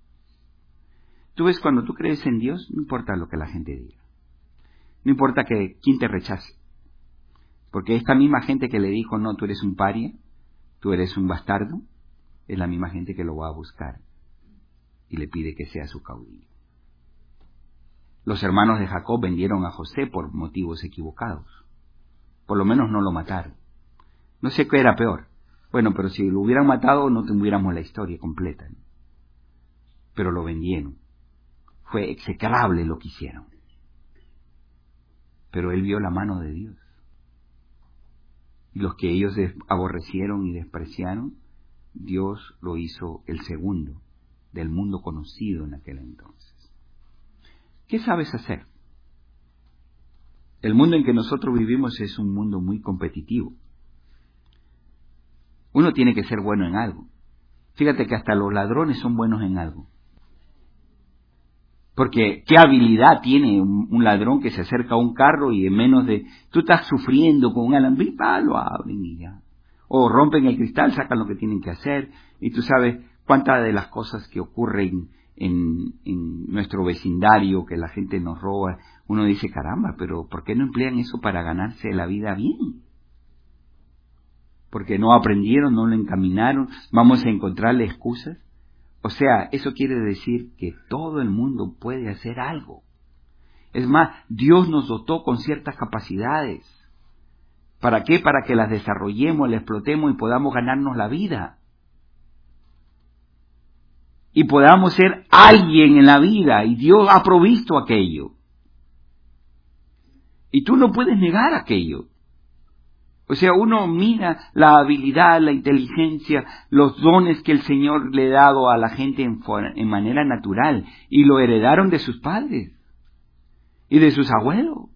Tú ves, cuando tú crees en Dios, no importa lo que la gente diga, no importa que quién te rechace, porque esta misma gente que le dijo, no, tú eres un paria, tú eres un bastardo, es la misma gente que lo va a buscar y le pide que sea su caudillo. Los hermanos de Jacob vendieron a José por motivos equivocados. Por lo menos no lo mataron. No sé qué era peor. Bueno, pero si lo hubieran matado no tuviéramos la historia completa, ¿no? Pero lo vendieron. Fue execrable lo que hicieron. Pero él vio la mano de Dios. Y los que ellos aborrecieron y despreciaron, Dios lo hizo el segundo del mundo conocido en aquel entonces. ¿Qué sabes hacer? El mundo en que nosotros vivimos es un mundo muy competitivo. Uno tiene que ser bueno en algo. Fíjate que hasta los ladrones son buenos en algo. Porque ¿qué habilidad tiene un, un ladrón que se acerca a un carro y en menos de... Tú estás sufriendo con un alambre, ah, lo abren y ya. O rompen el cristal, sacan lo que tienen que hacer. Y tú sabes cuántas de las cosas que ocurren en, en nuestro vecindario, que la gente nos roba, uno dice, caramba, pero ¿por qué no emplean eso para ganarse la vida bien? Porque no aprendieron, no lo encaminaron, vamos a encontrarle excusas. O sea, eso quiere decir que todo el mundo puede hacer algo. Es más, Dios nos dotó con ciertas capacidades. ¿Para qué? Para que las desarrollemos, las explotemos y podamos ganarnos la vida. Y podamos ser alguien en la vida, y Dios ha provisto aquello. Y tú no puedes negar aquello. O sea, uno mira la habilidad, la inteligencia, los dones que el Señor le ha dado a la gente en, en manera natural, y lo heredaron de sus padres y de sus abuelos.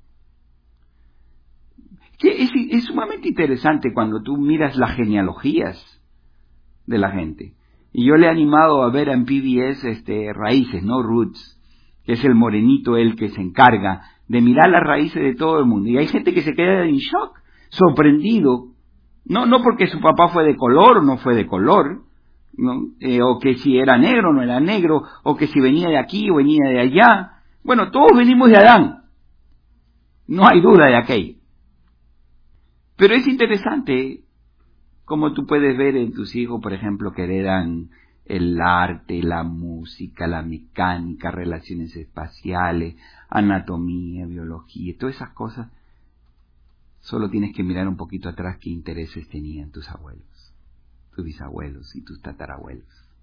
Que es, es sumamente interesante cuando tú miras las genealogías de la gente. Y yo le he animado a ver en P B S este, Raíces, ¿no? Roots, que es el morenito el que se encarga de mirar las raíces de todo el mundo. Y hay gente que se queda en shock, sorprendido, no no porque su papá fue de color o no fue de color, ¿no? Eh, o que si era negro o no era negro, o que si venía de aquí o venía de allá. Bueno, todos venimos de Adán, no hay duda de aquello. Pero es interesante como tú puedes ver en tus hijos, por ejemplo, que heredan el arte, la música, la mecánica, relaciones espaciales, anatomía, biología, todas esas cosas. Solo tienes que mirar un poquito atrás qué intereses tenían tus abuelos, tus bisabuelos y tus tatarabuelos.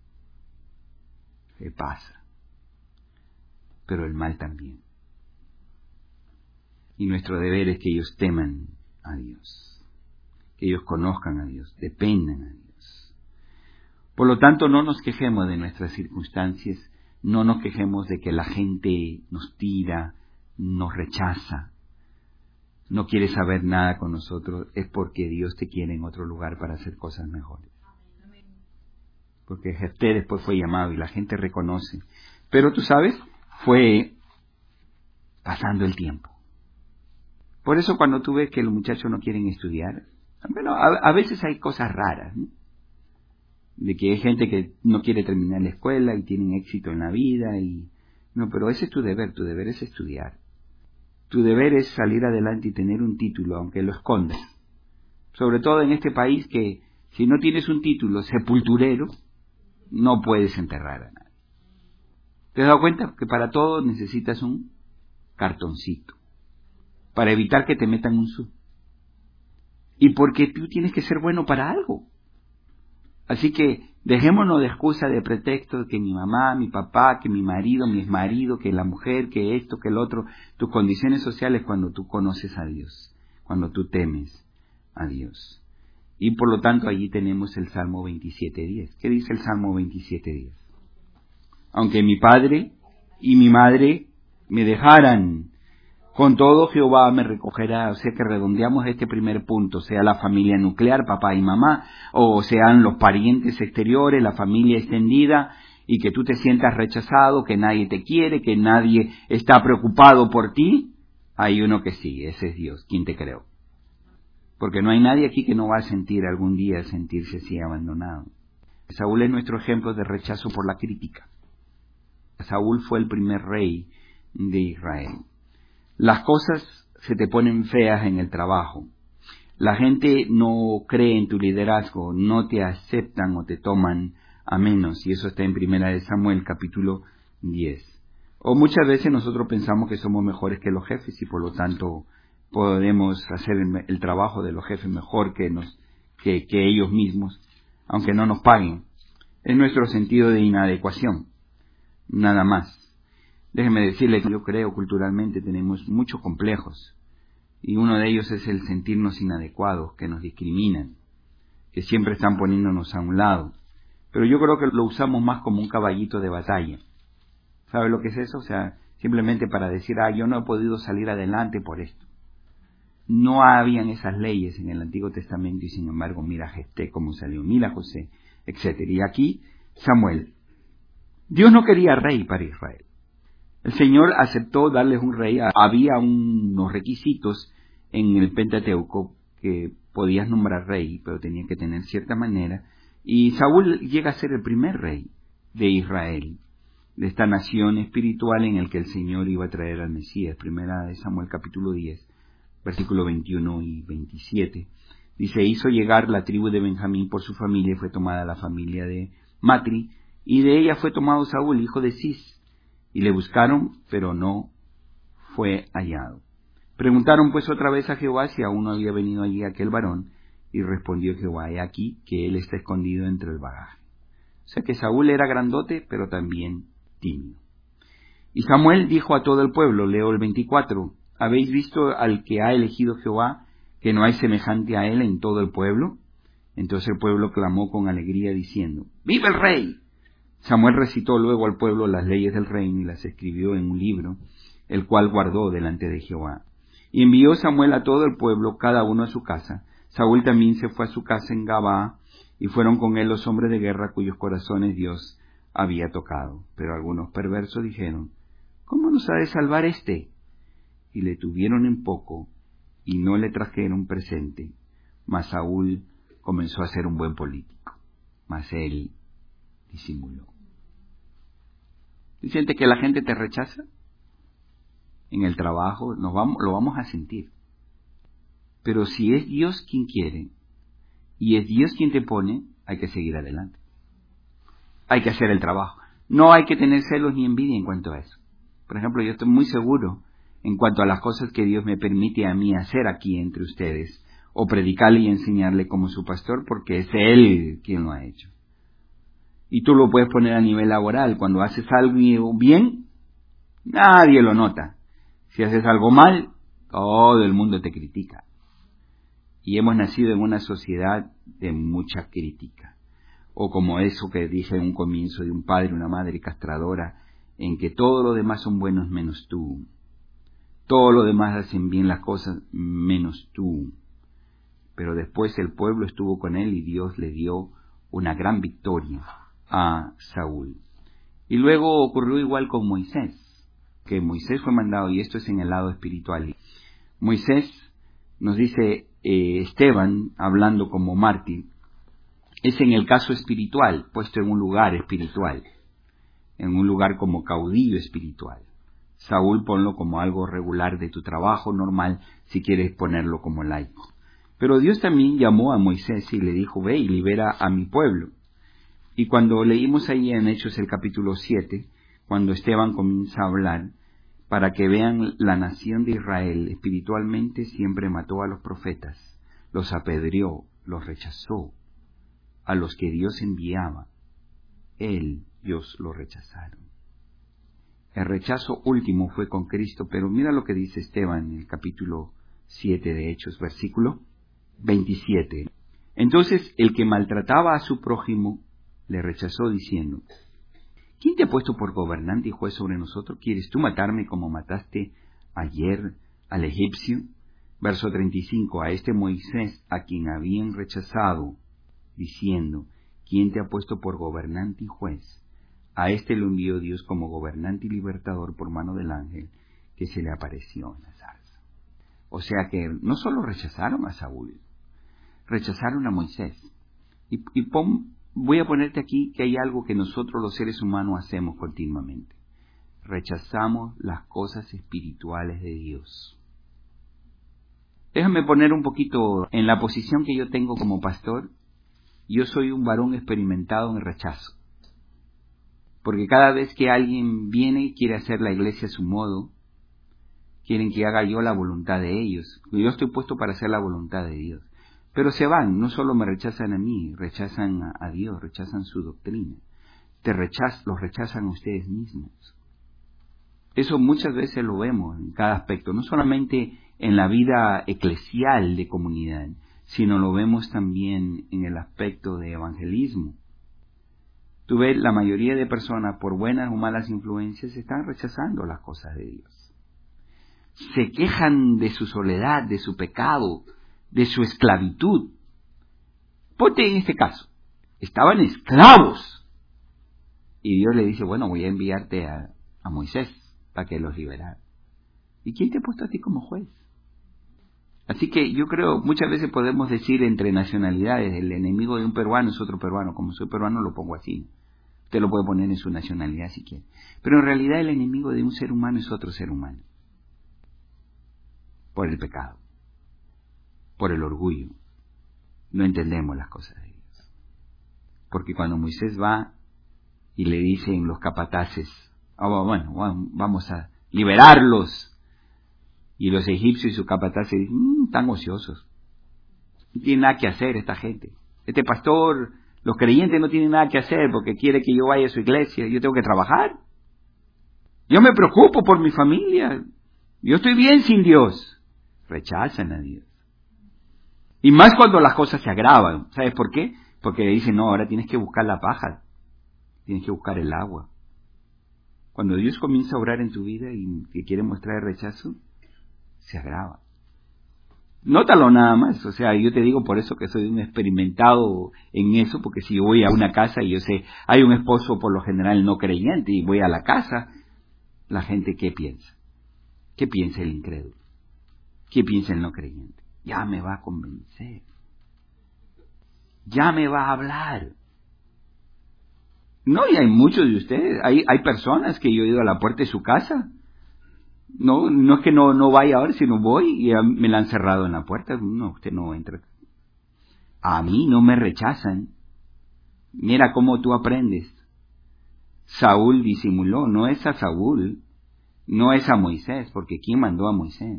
¿Qué pasa? Pero el mal también. Y nuestro deber es que ellos teman a Dios, que ellos conozcan a Dios, dependan a Dios. Por lo tanto, no nos quejemos de nuestras circunstancias, no nos quejemos de que la gente nos tira, nos rechaza. no quiere saber nada con nosotros, es porque Dios te quiere en otro lugar para hacer cosas mejores. Porque Jefté después fue llamado y la gente reconoce. Pero tú sabes, fue pasando el tiempo. Por eso cuando tú ves que los muchachos no quieren estudiar, bueno, a, a veces hay cosas raras, ¿no? De que hay gente que no quiere terminar la escuela y tienen éxito en la vida y no, pero ese es tu deber, tu deber es estudiar. Tu deber es salir adelante y tener un título, aunque lo escondas. Sobre todo en este país que si no tienes un título sepulturero, no puedes enterrar a nadie. ¿Te has dado cuenta que para todo necesitas un cartoncito? Para evitar que te metan un sub. Y porque tú tienes que ser bueno para algo. Así que dejémonos de excusa, de pretexto, de que mi mamá, mi papá, que mi marido, mi exmarido, que la mujer, que esto, que el otro, tus condiciones sociales cuando tú conoces a Dios, cuando tú temes a Dios. Y por lo tanto allí tenemos el Salmo veintisiete diez. ¿Qué dice el Salmo veintisiete diez? Aunque mi padre y mi madre me dejaran, con todo Jehová me recogerá. O sea que redondeamos este primer punto, sea la familia nuclear, papá y mamá, o sean los parientes exteriores, la familia extendida, y que tú te sientas rechazado, que nadie te quiere, que nadie está preocupado por ti. Hay uno que sí, ese es Dios, quien te creó. Porque no hay nadie aquí que no va a sentir algún día sentirse así abandonado. Saúl es nuestro ejemplo de rechazo por la crítica. Saúl fue el primer rey de Israel. Las cosas se te ponen feas en el trabajo. La gente no cree en tu liderazgo, no te aceptan o te toman a menos. Y eso está en Primera de Samuel, capítulo diez. O muchas veces nosotros pensamos que somos mejores que los jefes y por lo tanto podemos hacer el, el trabajo de los jefes mejor que, nos, que, que ellos mismos, aunque no nos paguen. Es nuestro sentido de inadecuación, nada más. Déjeme decirle que yo creo culturalmente tenemos muchos complejos y uno de ellos es el sentirnos inadecuados, que nos discriminan, que siempre están poniéndonos a un lado. Pero yo creo que lo usamos más como un caballito de batalla. ¿Sabe lo que es eso? O sea, simplemente para decir, ah, yo no he podido salir adelante por esto. No habían esas leyes en el Antiguo Testamento y sin embargo mira Jefté cómo salió, mira José, etcétera. Y aquí Samuel. Dios no quería rey para Israel. El Señor aceptó darles un rey. Había unos requisitos en el Pentateuco que podías nombrar rey, pero tenía que tener cierta manera. Y Saúl llega a ser el primer rey de Israel, de esta nación espiritual en el que el Señor iba a traer al Mesías. Primera de Samuel capítulo diez, versículo veintiuno y veintisiete. Dice, hizo llegar la tribu de Benjamín por su familia y fue tomada la familia de Matri, y de ella fue tomado Saúl, hijo de Cis. Y le buscaron, pero no fue hallado. Preguntaron pues otra vez a Jehová si aún no había venido allí aquel varón, y respondió Jehová, he aquí que él está escondido entre el bagaje. O sea que Saúl era grandote, pero también tímido. Y Samuel dijo a todo el pueblo, leo el veinticuatro, ¿habéis visto al que ha elegido Jehová, que no hay semejante a él en todo el pueblo? Entonces el pueblo clamó con alegría diciendo, ¡viva el rey! Samuel recitó luego al pueblo las leyes del reino y las escribió en un libro, el cual guardó delante de Jehová. Y envió Samuel a todo el pueblo, cada uno a su casa. Saúl también se fue a su casa en Gabaa, y fueron con él los hombres de guerra cuyos corazones Dios había tocado. Pero algunos perversos dijeron, ¿cómo nos ha de salvar éste? Y le tuvieron en poco, y no le trajeron presente. Mas Saúl comenzó a ser un buen político, mas él disimuló. ¿Y siente que la gente te rechaza? En el trabajo nos vamos, lo vamos a sentir. Pero si es Dios quien quiere y es Dios quien te pone, hay que seguir adelante. Hay que hacer el trabajo. No hay que tener celos ni envidia en cuanto a eso. Por ejemplo, yo estoy muy seguro en cuanto a las cosas que Dios me permite a mí hacer aquí entre ustedes, o predicarle y enseñarle como su pastor, porque es Él quien lo ha hecho. Y tú lo puedes poner a nivel laboral. Cuando haces algo bien, nadie lo nota. Si haces algo mal, todo el mundo te critica. Y hemos nacido en una sociedad de mucha crítica. O como eso que dije en un comienzo de un padre y una madre castradora, en que todo lo demás son buenos menos tú. Todos los demás hacen bien las cosas, menos tú. Pero después el pueblo estuvo con él y Dios le dio una gran victoria a Saúl. Y luego ocurrió igual con Moisés, que Moisés fue mandado, y esto es en el lado espiritual. Moisés, nos dice eh, Esteban, hablando como mártir, es en el caso espiritual, puesto en un lugar espiritual, en un lugar como caudillo espiritual. Saúl ponlo como algo regular de tu trabajo normal, si quieres ponerlo como laico. Pero Dios también llamó a Moisés y le dijo, ve y libera a mi pueblo. Y cuando leímos ahí en Hechos el capítulo siete, cuando Esteban comienza a hablar, para que vean la nación de Israel espiritualmente siempre mató a los profetas, los apedreó, los rechazó, a los que Dios enviaba. Él, Dios lo rechazaron. El rechazo último fue con Cristo, pero mira lo que dice Esteban en el capítulo siete de Hechos, versículo veintisiete. Entonces el que maltrataba a su prójimo le rechazó diciendo, ¿quién te ha puesto por gobernante y juez sobre nosotros? ¿Quieres tú matarme como mataste ayer al egipcio? Verso treinta y cinco, a este Moisés a quien habían rechazado, diciendo, ¿quién te ha puesto por gobernante y juez? A este lo envió Dios como gobernante y libertador por mano del ángel que se le apareció en la zarza. O sea que no solo rechazaron a Saúl, rechazaron a Moisés. Y, y pon, voy a ponerte aquí que hay algo que nosotros los seres humanos hacemos continuamente. Rechazamos las cosas espirituales de Dios. Déjame poner un poquito en la posición que yo tengo como pastor. Yo soy un varón experimentado en el rechazo. Porque cada vez que alguien viene y quiere hacer la iglesia a su modo, quieren que haga yo la voluntad de ellos. Yo estoy puesto para hacer la voluntad de Dios. Pero se van, no solo me rechazan a mí, rechazan a Dios, rechazan su doctrina. Te rechaz, los rechazan a ustedes mismos. Eso muchas veces lo vemos en cada aspecto, no solamente en la vida eclesial de comunidad, sino lo vemos también en el aspecto de evangelismo. Tú ves, la mayoría de personas, por buenas o malas influencias, están rechazando las cosas de Dios. Se quejan de su soledad, de su pecado, de su esclavitud. Ponte en este caso, estaban esclavos. Y Dios le dice, bueno, voy a enviarte a, a Moisés para que los liberara. ¿Y quién te ha puesto a ti como juez? Así que yo creo, muchas veces podemos decir entre nacionalidades, el enemigo de un peruano es otro peruano. Como soy peruano lo pongo así. Usted lo puede poner en su nacionalidad si quiere. Pero en realidad el enemigo de un ser humano es otro ser humano. Por el pecado. Por el orgullo. No entendemos las cosas de Dios. Porque cuando Moisés va y le dicen los capataces, oh, bueno, vamos a liberarlos. Y los egipcios y sus capataces dicen, mmm, están ociosos. No tienen nada que hacer esta gente. Este pastor, los creyentes no tienen nada que hacer porque quiere que yo vaya a su iglesia. Yo tengo que trabajar. Yo me preocupo por mi familia. Yo estoy bien sin Dios. Rechazan a Dios. Y más cuando las cosas se agravan. ¿Sabes por qué? Porque le dicen, no, ahora tienes que buscar la paja. Tienes que buscar el agua. Cuando Dios comienza a obrar en tu vida y que quiere mostrar el rechazo, se agrava. Nótalo nada más, o sea, yo te digo por eso que soy un experimentado en eso, porque si yo voy a una casa y yo sé, hay un esposo por lo general no creyente y voy a la casa, la gente ¿qué piensa? ¿Qué piensa el incrédulo? ¿Qué piensa el no creyente? Ya me va a convencer. Ya me va a hablar. No, y hay muchos de ustedes, hay, hay personas que yo he ido a la puerta de su casa. No, no es que no, no vaya ahora, sino voy y me la han cerrado en la puerta. No, usted no entra. A mí no me rechazan. Mira cómo tú aprendes. Saúl disimuló, no es a Saúl, no es a Moisés, porque ¿quién mandó a Moisés?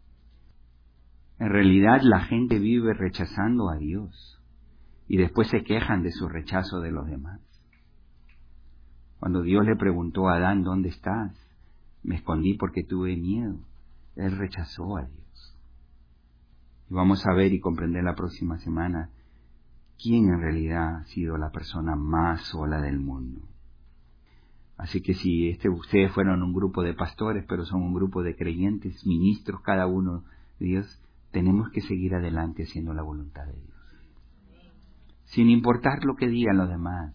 En realidad la gente vive rechazando a Dios y después se quejan de su rechazo de los demás. Cuando Dios le preguntó a Adán, ¿dónde estás? Me escondí porque tuve miedo. Él rechazó a Dios. Y vamos a ver y comprender la próxima semana quién en realidad ha sido la persona más sola del mundo. Así que si este, ustedes fueron un grupo de pastores, pero son un grupo de creyentes, ministros, cada uno de Dios, tenemos que seguir adelante haciendo la voluntad de Dios. Sin importar lo que digan los demás.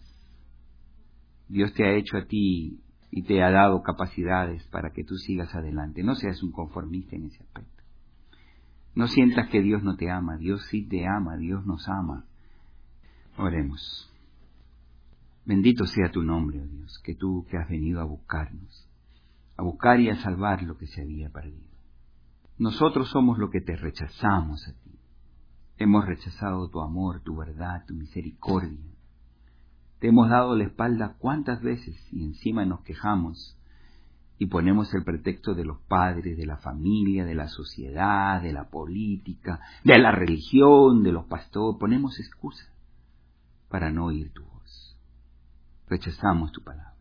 Dios te ha hecho a ti y te ha dado capacidades para que tú sigas adelante. No seas un conformista en ese aspecto. No sientas que Dios no te ama. Dios sí te ama. Dios nos ama. Oremos. Bendito sea tu nombre, oh Dios, que tú que has venido a buscarnos, a buscar y a salvar lo que se había perdido. Nosotros somos los que te rechazamos a ti. Hemos rechazado tu amor, tu verdad, tu misericordia. Te hemos dado la espalda cuántas veces y encima nos quejamos y ponemos el pretexto de los padres, de la familia, de la sociedad, de la política, de la religión, de los pastores. Ponemos excusas para no oír tu voz. Rechazamos tu palabra.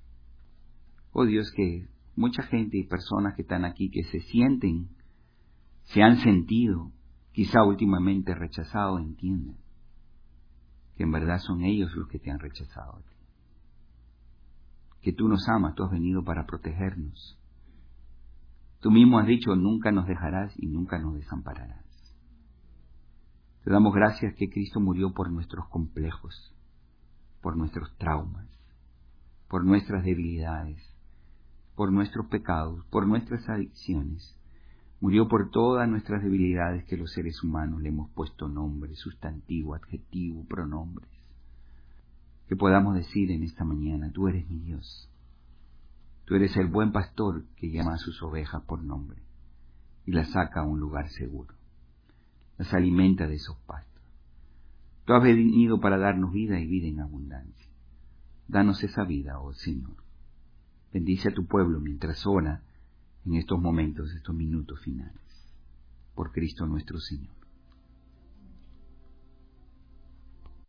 Oh Dios, que mucha gente y personas que están aquí que se sienten, se han sentido, quizá últimamente rechazados, entiendan que en verdad son ellos los que te han rechazado a ti. Que tú nos amas, tú has venido para protegernos. Tú mismo has dicho, nunca nos dejarás y nunca nos desampararás. Te damos gracias que Cristo murió por nuestros complejos, por nuestros traumas, por nuestras debilidades, por nuestros pecados, por nuestras adicciones. Murió por todas nuestras debilidades que los seres humanos le hemos puesto nombre, sustantivo, adjetivo, pronombres. Que podamos decir en esta mañana, tú eres mi Dios. Tú eres el buen pastor que llama a sus ovejas por nombre y las saca a un lugar seguro. Las alimenta de esos pastos. Tú has venido para darnos vida y vida en abundancia. Danos esa vida, oh Señor. Bendice a tu pueblo mientras ora en estos momentos, estos minutos finales. Por Cristo nuestro Señor.